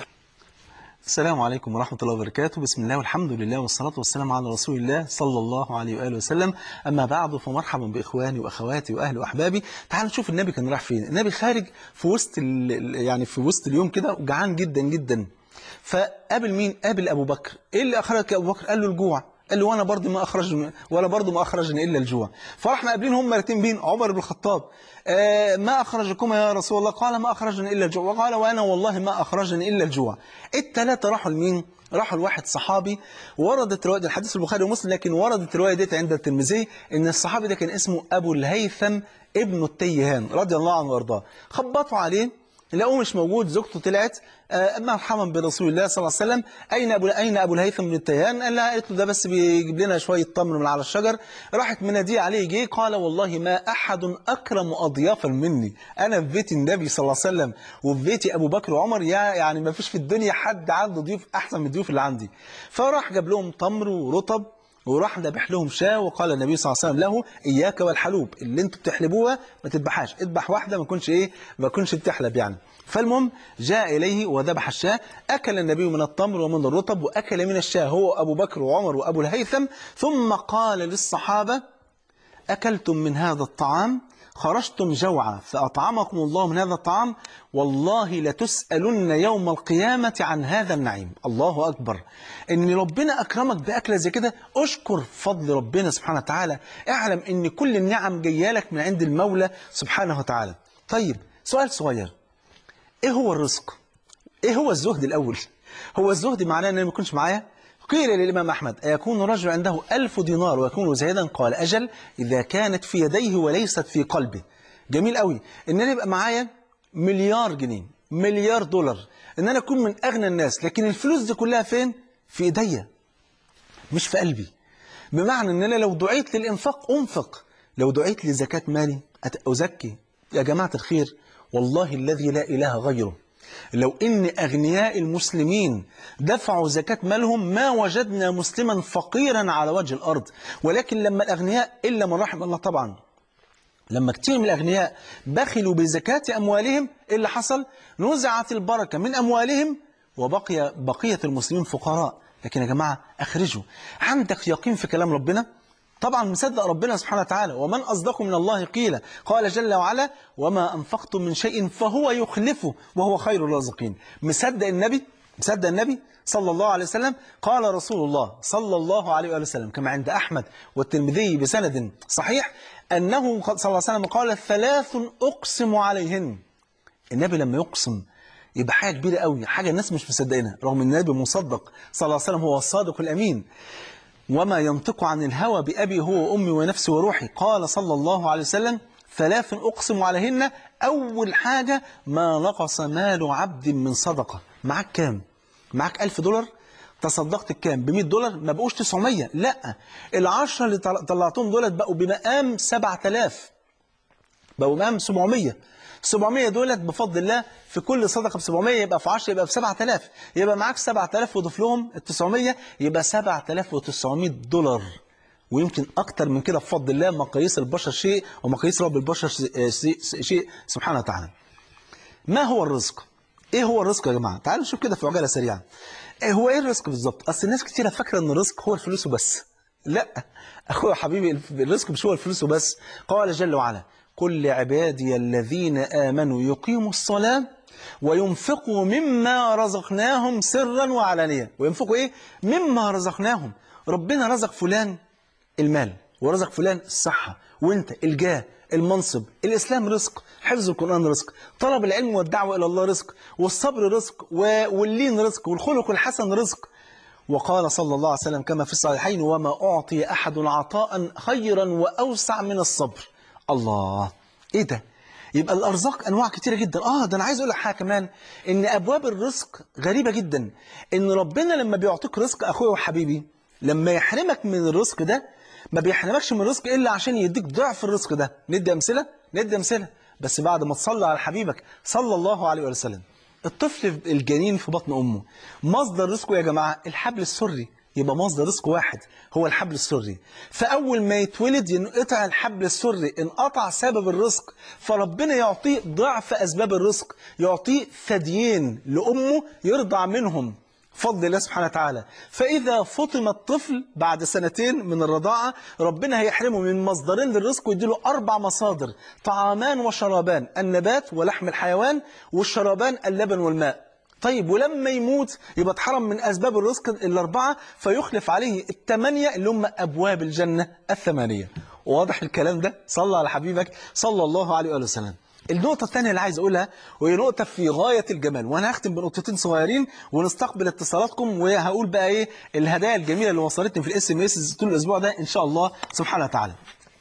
Speaker 1: السلام عليكم ورحمة الله وبركاته. بسم الله والحمد لله والصلاة والسلام على رسول الله صلى الله عليه وآله وسلم. أما بعد، فمرحبا بإخواني وأخواتي وأهلي وأحبابي. تعالوا نشوف النبي كان رايح فين. النبي خارج في وسط يعني في وسط اليوم كده وجعان جدا جدا، فقابل مين؟ قابل أبو بكر. إيه اللي أخرجك يا أبو بكر؟ قال له الجوع. قال له وانا برضه ما اخرج ولا برضه ما اخرجني الا الجوع. فراح مقابلين هم الاثنين بين عمر بن الخطاب. آه ما اخرجكما يا رسول الله؟ قال ما اخرجني الا الجوع. وقال وانا والله ما اخرجني الا الجوع. الثلاثه راحوا لمين؟ راحوا لواحد صحابي. وردت روايه الحديث البخاري ومسلم، لكن وردت الروايه ديت عند الترمذي ان الصحابي ده كان اسمه ابو الهيثم ابن التيهان رضي الله عنه وارضاه. خبطوا عليه لقوه مش موجود. زوجته طلعت آه مرحبا برسول الله صلى الله عليه وسلم، اين ابو اين ابو الهيثم بن التيهان؟ قال لها قالت له ده بس بيجيب لنا شويه تمر من على الشجر. راحت مناديه عليه، جه قال والله ما احد اكرم اضيافا مني، انا في بيت النبي صلى الله عليه وسلم وفي بيتي ابو بكر وعمر، يا يعني ما فيش في الدنيا حد عنده ضيوف احسن من الضيوف اللي عندي. فراح جاب لهم تمر ورطب وراح ذبح لهم شاة. وقال النبي صلى الله عليه وسلم له اياك والحلوب، اللي انتوا بتحلبوها ما تذبحهاش، اذبح واحده ما تكونش ايه ما تكونش بتحلب يعني. فالمهم جاء إليه وذبح الشاة. أكل النبي من التمر ومن الرطب وأكل من الشاة هو أبو بكر وعمر وأبو الهيثم. ثم قال للصحابة أكلتم من هذا الطعام خرجتم جوعا فأطعمكم الله من هذا الطعام والله لتسألن يوم القيامة عن هذا النعيم. الله أكبر، إن ربنا أكرمك بأكلة زي كده أشكر فضل ربنا سبحانه وتعالى، اعلم إن كل النعم جايه لك من عند المولى سبحانه وتعالى. طيب سؤال صغير، ايه هو الرزق؟ ايه هو الزهد الاول؟ هو الزهد معناه ان انا ما يكونش معايا؟ قيل للامام احمد ايكون رجل عنده ألف دينار ويكون زاهدا؟ قال اجل، اذا كانت في يديه وليست في قلبه. جميل قوي ان انا يبقى معايا مليار جنيه، مليار دولار، ان انا اكون من اغنى الناس، لكن الفلوس دي كلها فين؟ في ايديا مش في قلبي. بمعنى ان انا لو دعيت للانفاق انفق، لو دعيت لزكاة مالي ازكي. يا جماعة الخير، والله الذي لا اله غيره، لو ان اغنياء المسلمين دفعوا زكاة مالهم ما وجدنا مسلما فقيرا على وجه الارض. ولكن لما الاغنياء الا من رحم الله طبعا، لما كتير من الأغنياء بخلوا بزكاة أموالهم، إيه اللي حصل؟ نزعت البركة من أموالهم وبقي بقية المسلمين فقراء. لكن يا جماعة أخرجوا، عندك يقين في كلام ربنا؟ طبعا مصدق ربنا سبحانه وتعالى، ومن أصدق من الله قيلا، قال جل وعلا وما أنفقتم من شيء فهو يخلفه وهو خير الرازقين. مصدق النبي؟ مصدق النبي صلى الله عليه وسلم؟ قال رسول الله صلى الله عليه وسلم كما عند أحمد والترمذي بسند صحيح أنه صلى الله عليه وسلم قال ثلاث أقسم عليهن. النبي لما يقسم يبقى حاجة كبيرة قوي، حاجة الناس مش مصدقينها، رغم ان النبي مصدق صلى الله عليه وسلم، هو الصادق الأمين. وما ينطق عن الهوى بأبي هو وأمي ونفسي وروحي. قال صلى الله عليه وسلم ثلاث أقسم عليهن. أول حاجة ما نقص مال عبد من صدقة. معاك كام؟ معاك ألف دولار، تصدقت بكام؟ ب مية دولار، ما بقوش تسعمية، لا، العشرة اللي طلعتهم دولت بقوا بمقام سبعة آلاف، بقوا بمقام سبعمية. سبعمية دولت بفضل الله في كل صدقة ب سبعمية، يبقى في عشرة يبقى ب سبعة آلاف، يبقى معاك سبعة آلاف وضيف لهم ال تسعمية يبقى سبعة آلاف وتسعمية دولار، ويمكن أكتر من كده بفضل الله. مقاييس البشر شيء ومقاييس رب البشر شيء سبحانه وتعالى. ما هو الرزق؟ ايه هو الرزق يا جماعة؟ تعالوا نشوف كده في عجالة سريعة. ايه هو ايه الرزق بالظبط؟ اصل الناس كتيرة فاكرة ان الرزق هو الفلوس وبس. لا اخويا حبيبي، الرزق مش هو الفلوس وبس. قال جل وعلا قل لعبادي الذين آمنوا يقيموا الصلاة وينفقوا مما رزقناهم سرا وعلانية. وينفقوا ايه؟ مما رزقناهم. ربنا رزق فلان المال، ورزق فلان الصحة، وانت الجاه، المنصب، الإسلام رزق، حفظ القرآن رزق، طلب العلم والدعوة إلى الله رزق، والصبر رزق، واللين رزق، والخلق الحسن رزق. وقال صلى الله عليه وسلم كما في الصحيحين وما أعطي أحد عطاء خيرا وأوسع من الصبر. الله، إيه ده؟ يبقى الأرزاق أنواع كتيرة جدا. آه ده أنا عايز أقول لك حاجة كمان، إن أبواب الرزق غريبة جدا. إن ربنا لما بيعطيك رزق أخويا وحبيبي، لما يحرمك من الرزق ده ما بيحرمكش من الرزق إلا عشان يديك ضعف الرزق ده. ندي أمثلة؟ ندي أمثلة بس بعد ما تصلي على حبيبك صلى الله عليه وسلم. الطفل الجنين في بطن أمه مصدر رزقه يا جماعة الحبل السري، يبقى مصدر رزق واحد هو الحبل السري. فأول ما يتولد ينقطع الحبل السري، انقطع سبب الرزق، فربنا يعطيه ضعف أسباب الرزق، يعطيه ثديين لأمه يرضع منهم فضل الله سبحانه وتعالى. فإذا فطم الطفل بعد سنتين من الرضاعة ربنا هيحرمه من مصدرين للرزق ويديله أربع مصادر: طعامان وشرابان، النبات ولحم الحيوان، والشرابان اللبن والماء. طيب ولما يموت يبقى اتحرم من أسباب الرزق الأربعة، فيخلف عليه الثمانية اللي هم أبواب الجنة الثمانية. واضح الكلام ده؟ صلى على حبيبك صلى الله عليه وسلم. النقطة الثانية اللي عايز أقولها وهي نقطة في غاية الجمال، وأنا هختم بنقطتين صغيرين ونستقبل اتصالاتكم، وهقول بقى إيه الهدايا الجميلة اللي وصلتني في الاس ام اس طول الأسبوع ده إن شاء الله سبحانه وتعالى.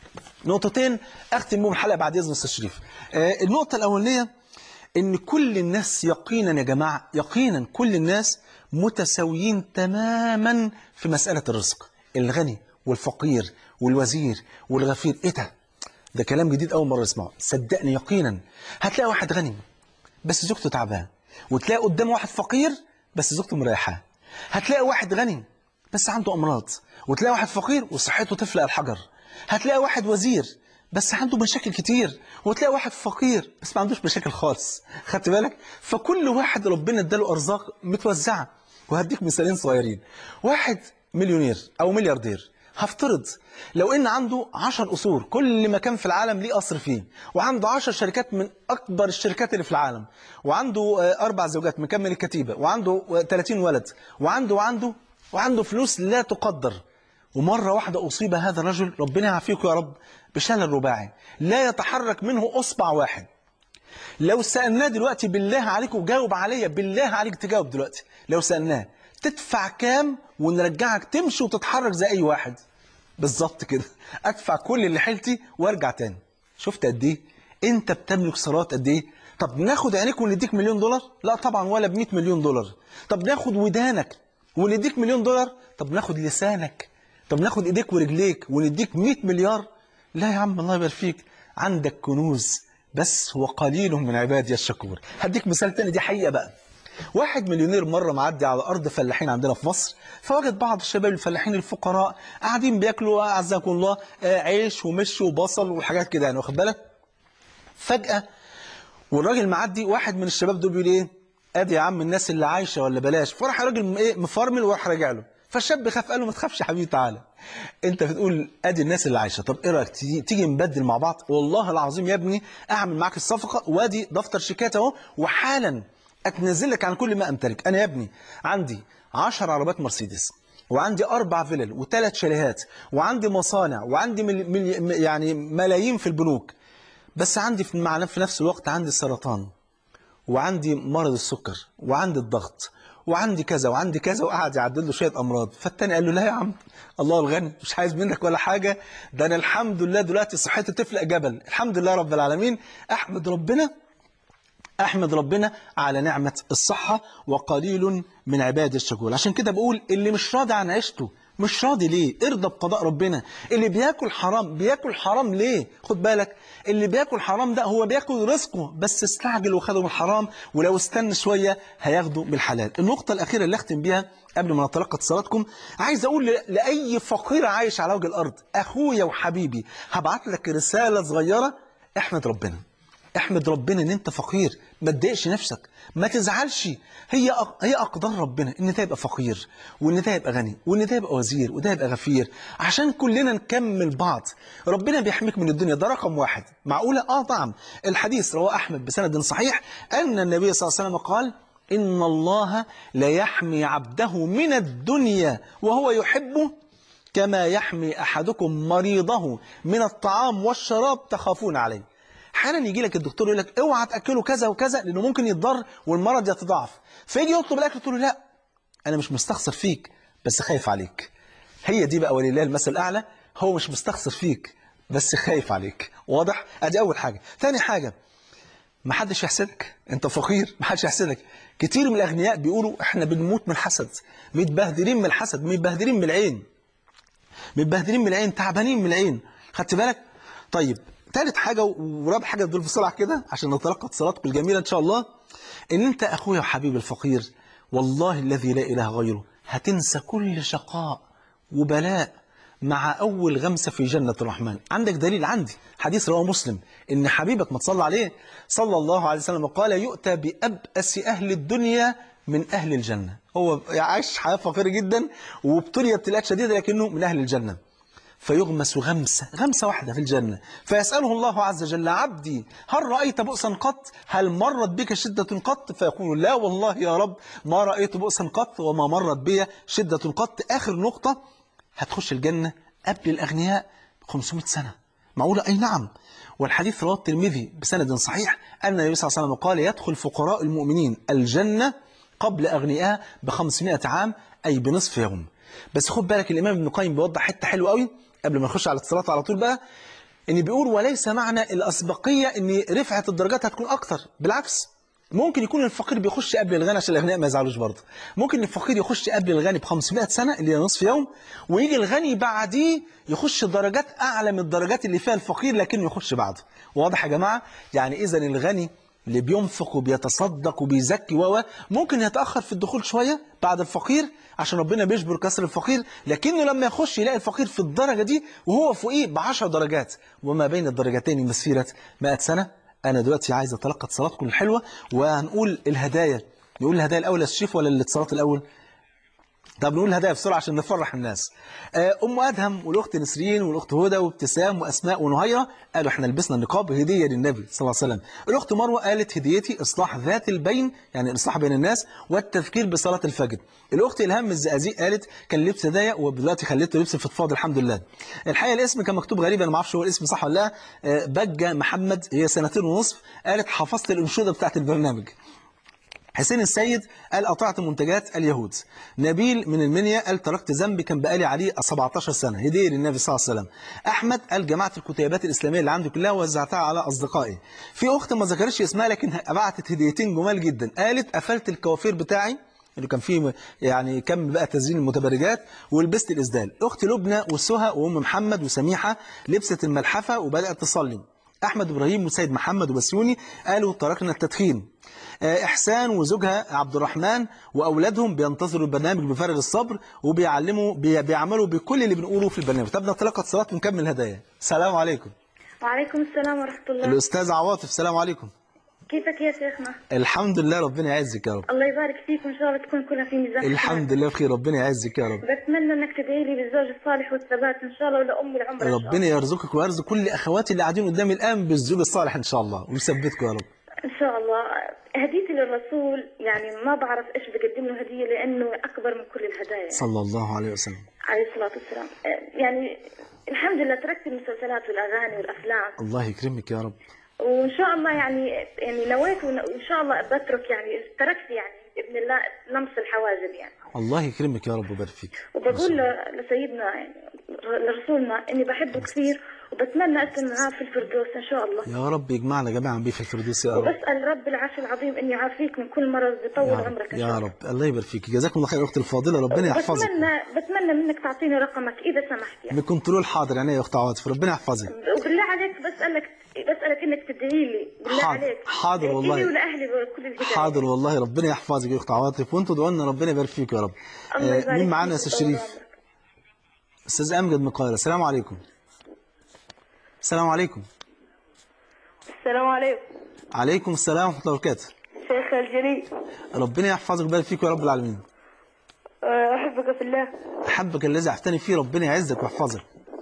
Speaker 1: نقطتين أختم بهم الحلقة بعد إذن أستاذ شريف. آه النقطة الأولانية إن كل الناس يقينا يا جماعة، يقينا كل الناس متساويين تماما في مسألة الرزق. الغني والفقير والوزير والغفير. إيه ده؟ ده كلام جديد أول مرة اسمعه. صدقني يقينا هتلاقي واحد غني بس زوجته تعبان، وتلاقي قدام واحد فقير بس زوجته مريحاه. هتلاقي واحد غني بس عنده أمراض، وتلاقي واحد فقير وصحته تفلق الحجر. هتلاقي واحد وزير بس عنده مشاكل كتير، وتلاقي واحد فقير بس ما عندوش مشاكل خالص. خدت بالك؟ فكل واحد ربنا اداله أرزاق متوزعة. وهديك مثالين صغيرين. واحد مليونير أو ملياردير، هفترض لو ان عنده عشر قصور، كل مكان في العالم ليه قصر فيه، وعنده عشر شركات من اكبر الشركات اللي في العالم، وعنده اربع زوجات مكمل الكتيبة، وعنده ثلاثين ولد، وعنده وعنده وعنده فلوس لا تقدر. ومرة واحدة أصيب هذا الرجل، ربنا يعافيكم يا رب، بشلل رباعي لا يتحرك منه أصبع واحد. لو سألناه دلوقتي بالله عليك، وجاوب عليا بالله عليك تجاوب دلوقتي، لو سألناه تدفع كام ونرجعك تمشي وتتحرك زي أي واحد؟ بالظبط كده، أدفع كل اللي حيلتي وارجع تاني. شفت قد إيه؟ انت بتملك ثروات قد ايه؟ طب ناخد عينيك ونديك مليون دولار؟ لا طبعا، ولا ب مئة مليون دولار. طب ناخد ودانك ونديك مليون دولار؟ طب ناخد لسانك، طب ناخد ايديك ورجليك ونديك مئة مليار؟ لا يا عم، الله يبارك فيك، عندك كنوز بس هو قليل من عبادي الشكور. هديك مثال تاني، دي حقيقة بقى. واحد مليونير مرة معدي على أرض فلاحين عندنا في مصر، فوجد بعض الشباب الفلاحين الفقراء قاعدين بياكلوا أعزكم الله عيش ومش وبصل وحاجات كده يعني، واخد بالك؟ فجأة والراجل معدي، واحد من الشباب دول بيقول ايه؟ ادي يا عم الناس اللي عايشه ولا بلاش. فراح الراجل ايه مفرمل وراح راجع له. فالشاب خاف، قال له ما تخافش يا حبيبي، تعالى انت بتقول ادي الناس اللي عايشه، طب ايه رايك تيجي, تيجي نبدل مع بعض؟ والله العظيم يا ابني اعمل معاك الصفقه، وادي دفتر شيكات اهو، وحالا اتنزل لك عن كل ما امتلك. انا يا ابني عندي عشر عربات مرسيدس، وعندي اربع فيلل وثلاث شاليهات، وعندي مصانع، وعندي مل... مل... يعني ملايين في البنوك، بس عندي في مع في نفس الوقت عندي السرطان، وعندي مرض السكر، وعندي الضغط، وعندي كذا وعندي كذا، وقعد يعدل له شويه امراض. فالتاني قال له لا يا عم، الله الغني مش عايز منك ولا حاجه، ده انا الحمد لله دلوقتي صحتي تفلق جبل، الحمد لله رب العالمين، احمد ربنا احمد ربنا على نعمه الصحه، وقليل من عباد الشكور. عشان كده بقول اللي مش راضي عن عيشته مش راضي ليه؟ ارضى بقضاء ربنا. اللي بياكل حرام بياكل حرام ليه؟ خد بالك، اللي بياكل حرام ده هو بياكل رزقه، بس استعجل وخده من الحرام، ولو استنى شويه هياخده بالحلال. النقطه الاخيره اللي اختم بيها قبل ما نتلقى اتصالاتكم، عايز اقول لاي فقير عايش على وجه الارض، اخويا وحبيبي، هبعت لك رساله صغيره، احمد ربنا. احمد ربنا ان انت فقير، ما تضايقش نفسك، ما تزعلش، هي هي اقدار ربنا ان ده يبقى فقير، وان ده يبقى غني، وان ده يبقى وزير، وده يبقى غفير، عشان كلنا نكمل بعض. ربنا بيحميك من الدنيا، ده رقم واحد. معقوله؟ اه طبعا. الحديث رواه احمد بسند صحيح ان النبي صلى الله عليه وسلم قال: ان الله لا يحمي عبده من الدنيا وهو يحبه كما يحمي احدكم مريضه من الطعام والشراب تخافون عليه. احيانا يجي لك الدكتور يقول لك اوعى تاكله كذا وكذا لانه ممكن يتضر والمرض يتضاعف، فيجي يطلب الاكل تقول له لا انا مش مستخسر فيك بس خايف عليك. هي دي بقى ولله المثل الاعلى، هو مش مستخسر فيك بس خايف عليك. واضح؟ ادي اول حاجه. ثاني حاجه، ما حدش يحسدك، انت فقير ما حدش يحسدك. كتير من الاغنياء بيقولوا احنا بنموت من الحسد، متبهدلين من الحسد، متبهدلين من العين، متبهدلين من العين، تعبانين من العين. خدت بالك؟ طيب ثالث حاجة ورابع حاجة دول بسرعة كده عشان نتلقى اتصالاتكم الجميلة إن شاء الله، إن أنت أخويا وحبيبي الفقير والله الذي لا إله غيره هتنسى كل شقاء وبلاء مع أول غمسة في جنة الرحمن. عندك دليل؟ عندي حديث رواه مسلم إن حبيبك ما تصلى عليه صلى الله عليه وسلم قال: يؤتى بأبأس أهل الدنيا من أهل الجنة. هو عايش حياة فقيرة جدا وابتلي ابتلاءات شديدة لكنه من أهل الجنة، فيغمس غمسة غمسة واحدة في الجنة، فيسأله الله عز وجل: عبدي هل رأيت بؤسا قط؟ هل مرت بك شدة قط؟ فيقول: لا والله يا رب ما رأيت بؤسا قط وما مرت بي شدة قط. آخر نقطة، هتخش الجنة قبل الأغنياء خمسمائة سنة. معقولة؟ أي نعم. والحديث رواه الترمذي بسند صحيح أن النبي صلى الله عليه وسلم قال: يدخل فقراء المؤمنين الجنة قبل أغنياء بخمسمائة عام، أي بنصف يوم. بس خد بالك، الإمام ابن القيم بيوضح حتة حلوة قوي قبل ما نخش على الاتصالات على طول بقى، ان بيقول: وليس معنى الأسبقية ان رفعة الدرجات هتكون اكتر، بالعكس، ممكن يكون الفقير بيخش قبل الغني عشان الاغنياء ما يزعلوش برضه، ممكن الفقير يخش قبل الغني ب خمسمائة سنة اللي هي نصف يوم، ويجي الغني بعديه يخش درجات اعلى من الدرجات اللي فيها الفقير لكنه يخش بعده. واضح يا جماعة؟ يعني اذا الغني اللي بينفق وبيتصدق وبيزكي و ممكن يتأخر في الدخول شوية بعد الفقير عشان ربنا بيجبر كسر الفقير، لكنه لما يخش يلاقي الفقير في الدرجة دي وهو فوقيه بعشر درجات، وما بين الدرجتين مسيرة مائة سنة. أنا دلوقتي عايز أتلقى اتصالاتكم الحلوة وهنقول الهدايا. نقول الهدايا الأول للشيف ولا الاتصالات الأول؟ طب نقول الهدايا بسرعة عشان نفرح الناس. أم أدهم والأخت نسرين والأخت هدى وابتسام وأسماء ونهيرة قالوا احنا لبسنا النقاب هدية للنبي صلى الله عليه وسلم. الأخت مروة قالت هديتي إصلاح ذات البين، يعني الإصلاح بين الناس والتذكير بصلاة الفجر. الأخت إلهام الزقازيق قالت كان لبس هدايا ودلوقتي خليته لبس فضفاض الحمد لله. الحقيقة الاسم كان مكتوب غريب، أنا ما اعرفش هو الاسم صح ولا لا. بجة محمد هي سنتين ونصف قالت حفظت الأنشودة بتاعت البرنامج. حسين السيد قال قطعت منتجات اليهود. نبيل من المنيا قال تركت ذنبي كان بقالي عليه سبعتاشر سنة، هدية للنبي صلى الله عليه وسلم. أحمد قال جمعت الكتيبات الإسلامية اللي عندي كلها ووزعتها على أصدقائي. في أخت ما ذكرتش اسمها لكن بعتت هديتين جمال جدا، قالت قفلت الكوافير بتاعي اللي كان فيه يعني كم بقى تزيين المتبرجات ولبست الإسدال. أختي لبنى وسهى وأم محمد وسميحة لبست الملحفة وبدأت تصلي. أحمد إبراهيم وسيد محمد وبسيوني قالوا تركنا التدخين. إحسان وزوجها عبد الرحمن وأولادهم بينتظروا البرنامج بفارغ الصبر وبيعلموا بي بيعملوا بكل اللي بنقوله في البرنامج. طب نتلقى اتصالات ونكمل الهدايا. السلام عليكم.
Speaker 2: وعليكم السلام ورحمة الله.
Speaker 1: الأستاذ عواطف، السلام عليكم.
Speaker 2: كيفك يا شيخنا؟
Speaker 1: الحمد لله، ربنا يعزك يا رب.
Speaker 2: الله يبارك فيك وإن شاء الله تكون كلها في ميزان.
Speaker 1: الحمد لله بخير، ربنا يعزك يا رب.
Speaker 2: بتمنى انك تدعي لي بالزوج الصالح والثبات ان شاء الله ولأم العمر.
Speaker 1: ربنا يرزقك ويرزق كل اخواتي اللي قاعدين قدامي الان بالزوج الصالح ان شاء الله ويثبتكم يا رب.
Speaker 2: ان شاء الله. هديتي للرسول يعني ما بعرف ايش بقدم له هديه لانه اكبر من كل الهدايا.
Speaker 1: صلى الله عليه وسلم.
Speaker 2: عليه الصلاه والسلام. يعني الحمد لله تركت المسلسلات والاغاني والافلام.
Speaker 1: الله يكرمك يا رب.
Speaker 2: وان شاء الله يعني يعني نويت وان شاء الله بترك يعني تركت يعني باذن الله لمس الحواجب يعني.
Speaker 1: الله يكرمك يا رب ويبارك فيك.
Speaker 2: وبقول لسيدنا يعني لرسولنا اني بحبه كثير وبتمنى اكون معاه في الفردوس ان شاء الله.
Speaker 1: يا رب يجمعنا جميعا بيه في الفردوس يا رب.
Speaker 2: وبسال رب العرش العظيم ان يعافيك من كل مرض بيطول عمرك ان شاء الله.
Speaker 1: يا رب الله يبارك فيك. جزاكم الله خير اختي الفاضله، ربنا يحفظك.
Speaker 2: بتمنى بتمنى منك تعطيني رقمك اذا سمحت يعني.
Speaker 1: بكنترول حاضر يعني يا اخت عواطف، ربنا يحفظك.
Speaker 2: وبالله عليك بسالك بسالك انك تدعي لي بالله
Speaker 1: حاضر.
Speaker 2: عليك.
Speaker 1: حاضر والله.
Speaker 2: لي ولاهلي بكل الهدايه.
Speaker 1: حاضر والله، ربنا يحفظك يا اخت عواطف وانتوا ادعوا لنا ربنا يبارك فيك يا رب.
Speaker 2: الله يبارك.
Speaker 1: مين معانا يا استاذ شريف؟ استاذ امجد من القاهره. السلام عليكم. السلام عليكم.
Speaker 2: السلام عليكم.
Speaker 1: عليكم السلام ورحمه الله وبركاته.
Speaker 2: شيخ الجليل.
Speaker 1: ربنا يحفظك ويبارك فيك يا رب العالمين.
Speaker 2: احبك في الله.
Speaker 1: احبك الذي احببتني فيه، ربنا يعزك ويحفظك.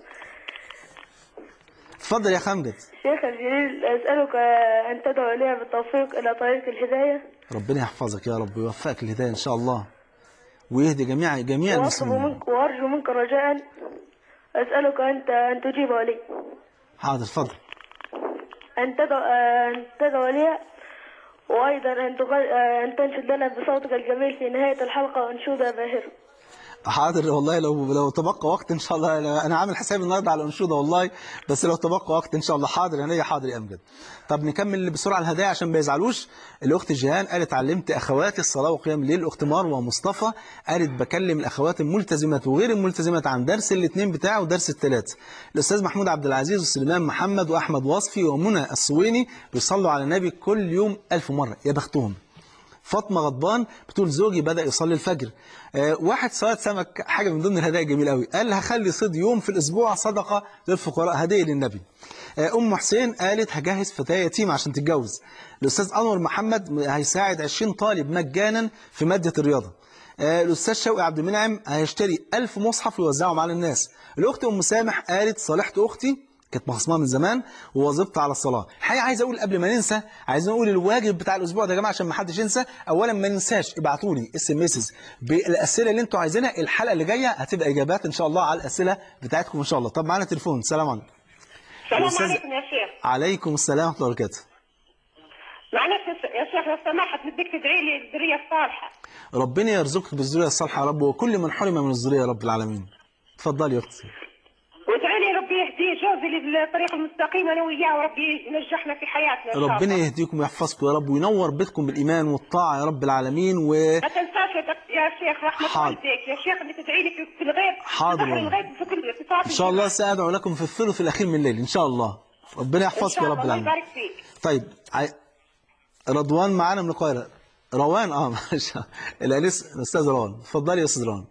Speaker 1: اتفضل يا خمجد.
Speaker 2: شيخ الجليل اسالك ان تدعو لي بالتوفيق الى طريق الهدايه.
Speaker 1: ربنا يحفظك يا رب ويوفقك الهدايه ان شاء الله ويهدي جميع جميع المسلمين.
Speaker 2: منك وارجو منك رجاء اسالك انت ان تجيب لي.
Speaker 1: حاضر اتفضل.
Speaker 2: ان تدعو ان تدعو لي وايضا ان ان تنشد لنا بصوتك الجميل في نهايه الحلقه انشوده باهره.
Speaker 1: حاضر والله، لو لو تبقى وقت ان شاء الله. انا عامل حسابي النهارده على انشوده والله، بس لو تبقى وقت ان شاء الله. حاضر يعني حاضر يا امجد. طب نكمل بسرعه الهدايا عشان ما يزعلوش. الاخت جيهان قالت علمت اخواتي الصلاه وقيام الليل. الاخت مروه مصطفى قالت بكلم الاخوات الملتزمات وغير الملتزمات عن درس الاثنين بتاعه ودرس الثلاث. الاستاذ محمود عبد العزيز وسليمان محمد واحمد وصفي ومنى الصويني بيصلوا على النبي كل يوم ألف مره، يا بختهم. فاطمه غضبان بتقول زوجي بدأ يصلي الفجر. آه واحد صياد سمك، حاجه من ضمن الهدايا الجميله قوي، قال هخلي صيد يوم في الاسبوع صدقه للفقراء، هديه للنبي. آه ام حسين قالت هجهز فتاه يتيمه عشان تتجوز. الاستاذ انور محمد هيساعد عشرين طالب مجانا في ماده الرياضه. آه الاستاذ شوقي عبد المنعم هيشتري ألف مصحف ويوزعهم على الناس. الاخت ام سامح قالت صالحت اختي كانت مخصمه من زمان وواظبت على الصلاه. الحقيقه عايز اقول قبل ما ننسى، عايزين نقول الواجب بتاع الاسبوع ده يا جماعه عشان ما حدش ينسى. اولا ما ننساش ابعتوا لي اس ام اس بالاسئله اللي انتوا عايزينها. الحلقه اللي جايه هتبقى اجابات ان شاء الله على الاسئله بتاعتكم ان شاء الله. طب معانا تليفون. السلام عليكم.
Speaker 3: السلام عليكم يا شيخ.
Speaker 1: عليكم السلام ورحمه الله وبركاته.
Speaker 3: معلش يا شيخ لو سمحت بدك تدعي لي الذريه الصالحه.
Speaker 1: ربنا يرزقك بالذريه الصالحه يا رب وكل من حرم من الذريه يا رب العالمين. اتفضلي يا اختي.
Speaker 3: وادعي لي ربي يهديه جوزي للطريق المستقيم انا وياه وربي ينجحنا في حياتنا ان شاء الله.
Speaker 1: ربنا يهديكم ويحفظكم يا رب وينور بيتكم بالايمان والطاعه يا رب العالمين. و
Speaker 3: ما تنساش يا شيخ رحمه والديك يا شيخ اللي تدعي لي في الغيب.
Speaker 1: حاضر
Speaker 3: الغيب في كل
Speaker 1: ان شاء الله سادعو لكم في الثلث الاخير من الليل ان شاء الله. ربنا يحفظك يا رب العالمين.
Speaker 3: الله يبارك فيك.
Speaker 1: طيب عي... رضوان معانا من القاهره. روان اه ماشي. الانس الاستاذ روان. اتفضلي يا استاذ روان.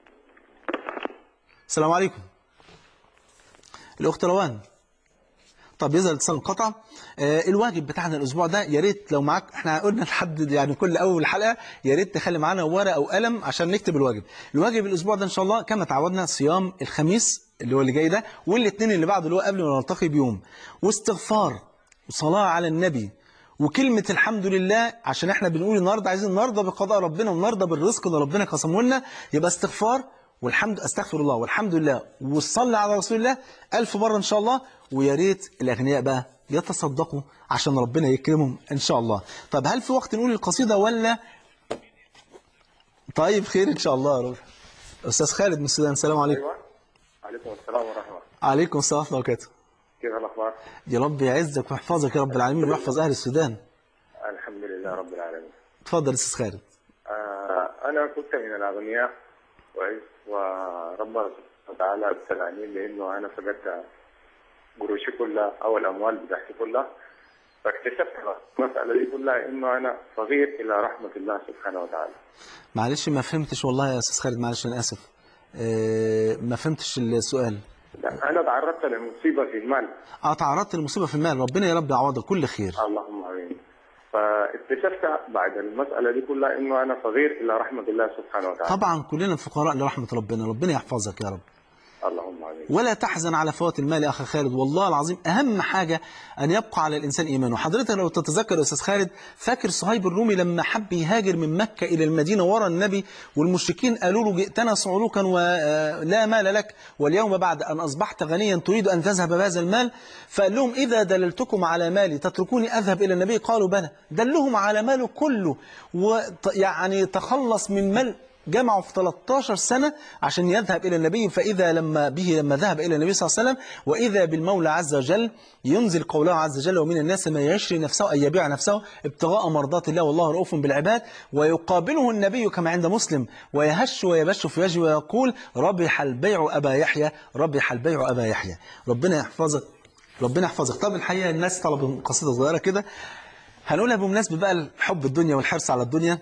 Speaker 1: السلام عليكم. الأخت روان. طب يظهر الاتصال انقطع. آه الواجب بتاعنا الأسبوع ده يا ريت لو معاك، احنا قلنا نحدد يعني كل أول حلقة يا ريت تخلي معانا ورقة أو قلم عشان نكتب الواجب. الواجب الأسبوع ده إن شاء الله كما تعودنا صيام الخميس اللي هو اللي جاي ده والاثنين اللي بعده اللي هو قبل ما نلتقي بيوم، واستغفار وصلاة على النبي وكلمة الحمد لله عشان احنا بنقول النهارده عايزين نرضى بقضاء ربنا ونرضى بالرزق اللي ربنا قسمه لنا. يبقى استغفار والحمد استغفر الله والحمد لله وصلي على رسول الله ألف مرة إن شاء الله. ويا ريت الأغنياء بقى يتصدقوا عشان ربنا يكرمهم إن شاء الله. طب هل في وقت نقول القصيدة ولا؟ طيب خير إن شاء الله يا رب. أستاذ خالد من السودان، السلام عليكم.
Speaker 4: أيوة. عليكم السلام ورحمة الله.
Speaker 1: عليكم السلام ورحمة الله وبركاته.
Speaker 4: كيف الأخبار؟
Speaker 1: يا رب يعزك ويحفظك يا رب العالمين ويحفظ أهل السودان.
Speaker 4: الحمد لله رب العالمين.
Speaker 1: اتفضل أستاذ خالد.
Speaker 4: آه أنا كنت من الأغنياء كويس، وربنا سبحانه وتعالى ابتلاني لأنه أنا فقدت قروشي كلها أو الأموال بتاعتي كلها، فاكتشفت المسألة دي كلها إنه أنا صغير إلى رحمة الله سبحانه وتعالى.
Speaker 1: معلش ما فهمتش والله يا أستاذ خالد، معلش أنا آسف. اه ما فهمتش السؤال.
Speaker 4: لا أنا تعرضت لمصيبة في المال.
Speaker 1: اه تعرضت لمصيبة في المال، ربنا يا رب يعوضك كل خير.
Speaker 4: اللهم آمين. فاكتشفت بعد المسألة دي كلها إنه أنا صغير إلى رحمة الله سبحانه وتعالى.
Speaker 1: طبعا كلنا فقراء لرحمة ربنا، ربنا يحفظك يا رب.
Speaker 4: اللهم آمين.
Speaker 1: ولا تحزن على فوات المال يا أخي خالد، والله العظيم أهم حاجة أن يبقى على الإنسان إيمانه. حضرتك لو تتذكر يا أستاذ خالد، فاكر صهيب الرومي لما حب يهاجر من مكة إلى المدينة ورا النبي، والمشركين قالوا له جئتنا صعلوكا ولا مال لك، واليوم بعد أن أصبحت غنيا تريد أن تذهب بهذا المال؟ فقال لهم إذا دللتكم على مالي تتركوني أذهب إلى النبي؟ قالوا بلى. دلهم على ماله كله، ويعني تخلص من مال جمعوا في ثلاثة عشر سنة عشان يذهب إلى النبي. فإذا لما به لما ذهب إلى النبي صلى الله عليه وسلم، وإذا بالمولى عز وجل ينزل قوله عز وجل: ومن الناس من يشري نفسه أي يبيع نفسه ابتغاء مرضات الله والله رؤوف بالعباد. ويقابله النبي كما عند مسلم ويهش ويبش في وجهه ويقول: ربح البيع أبا يحيى، ربح البيع أبا يحيى. ربنا يحفظك، ربنا يحفظك. طب الحقيقة الناس طلبوا قصيدة صغيرة كده هنقولها بمناسبة بقى حب الدنيا والحرص على الدنيا.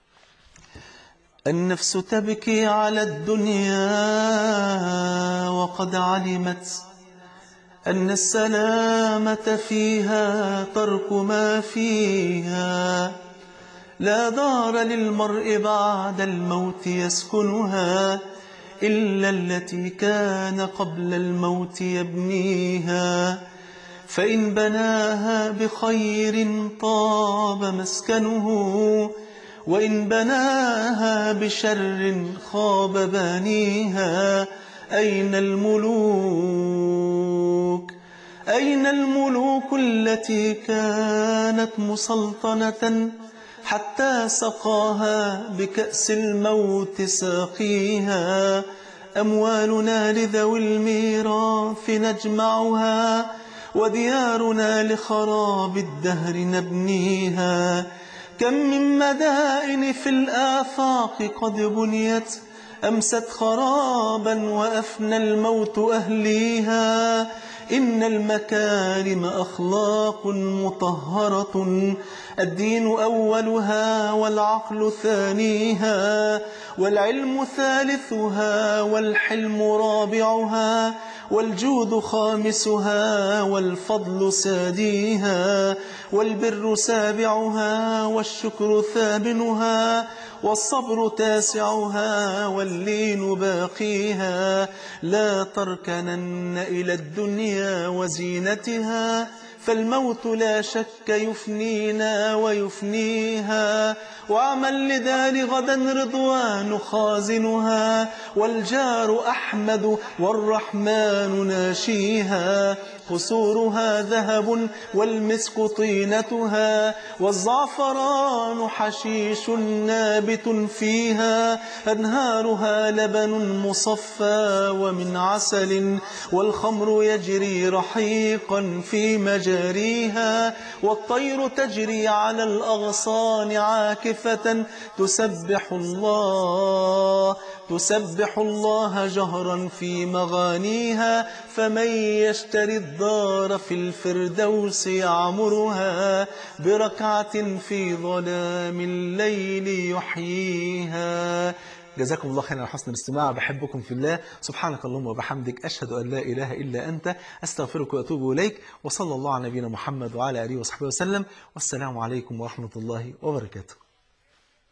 Speaker 1: النفس تبكي على الدنيا وقد علمت أن السلامة فيها ترك ما فيها. لا دار للمرء بعد الموت يسكنها إلا التي كان قبل الموت يبنيها. فإن بناها بخير طاب مسكنه، وإن بناها بشر خاب بانيها. أين الملوك أين الملوك التي كانت مسلطنة حتى سقاها بكأس الموت ساقيها. أموالنا لذوي الميراث نجمعها، وديارنا لخراب الدهر نبنيها. كم من مدائن في الآفاق قد بنيت أمست خرابا وأفنى الموت أهليها. إن المكارم أخلاق مطهرة، الدين أولها والعقل ثانيها، والعلم ثالثها والحلم رابعها، والجود خامسها والفضل ساديها، والبر سابعها والشكر ثامنها، والصبر تاسعها واللين باقيها. لا تركنن إلى الدنيا وزينتها، فالموت لا شك يفنينا ويفنيها. واعمل لدار غدا رضوان خازنها، والجار أحمد والرحمن ناشيها. قصورها ذهب والمسك طينتها، والزعفران حشيش نابت فيها. أنهارها لبن مصفى ومن عسل، والخمر يجري رحيقا في مجاريها. والطير تجري على الأغصان عاكفة تسبح الله تسبح الله جهرا في مغانيها. فمن يشتري الدار في الفردوس يعمرها، بركعة في ظلام الليل يحييها. جزاكم الله خيرا على حسن الاستماع، بحبكم في الله. سبحانك اللهم وبحمدك، أشهد أن لا إله إلا أنت، أستغفرك وأتوب إليك. وصلى الله على نبينا محمد وعلى آله وصحبه وسلم، والسلام عليكم ورحمة الله وبركاته.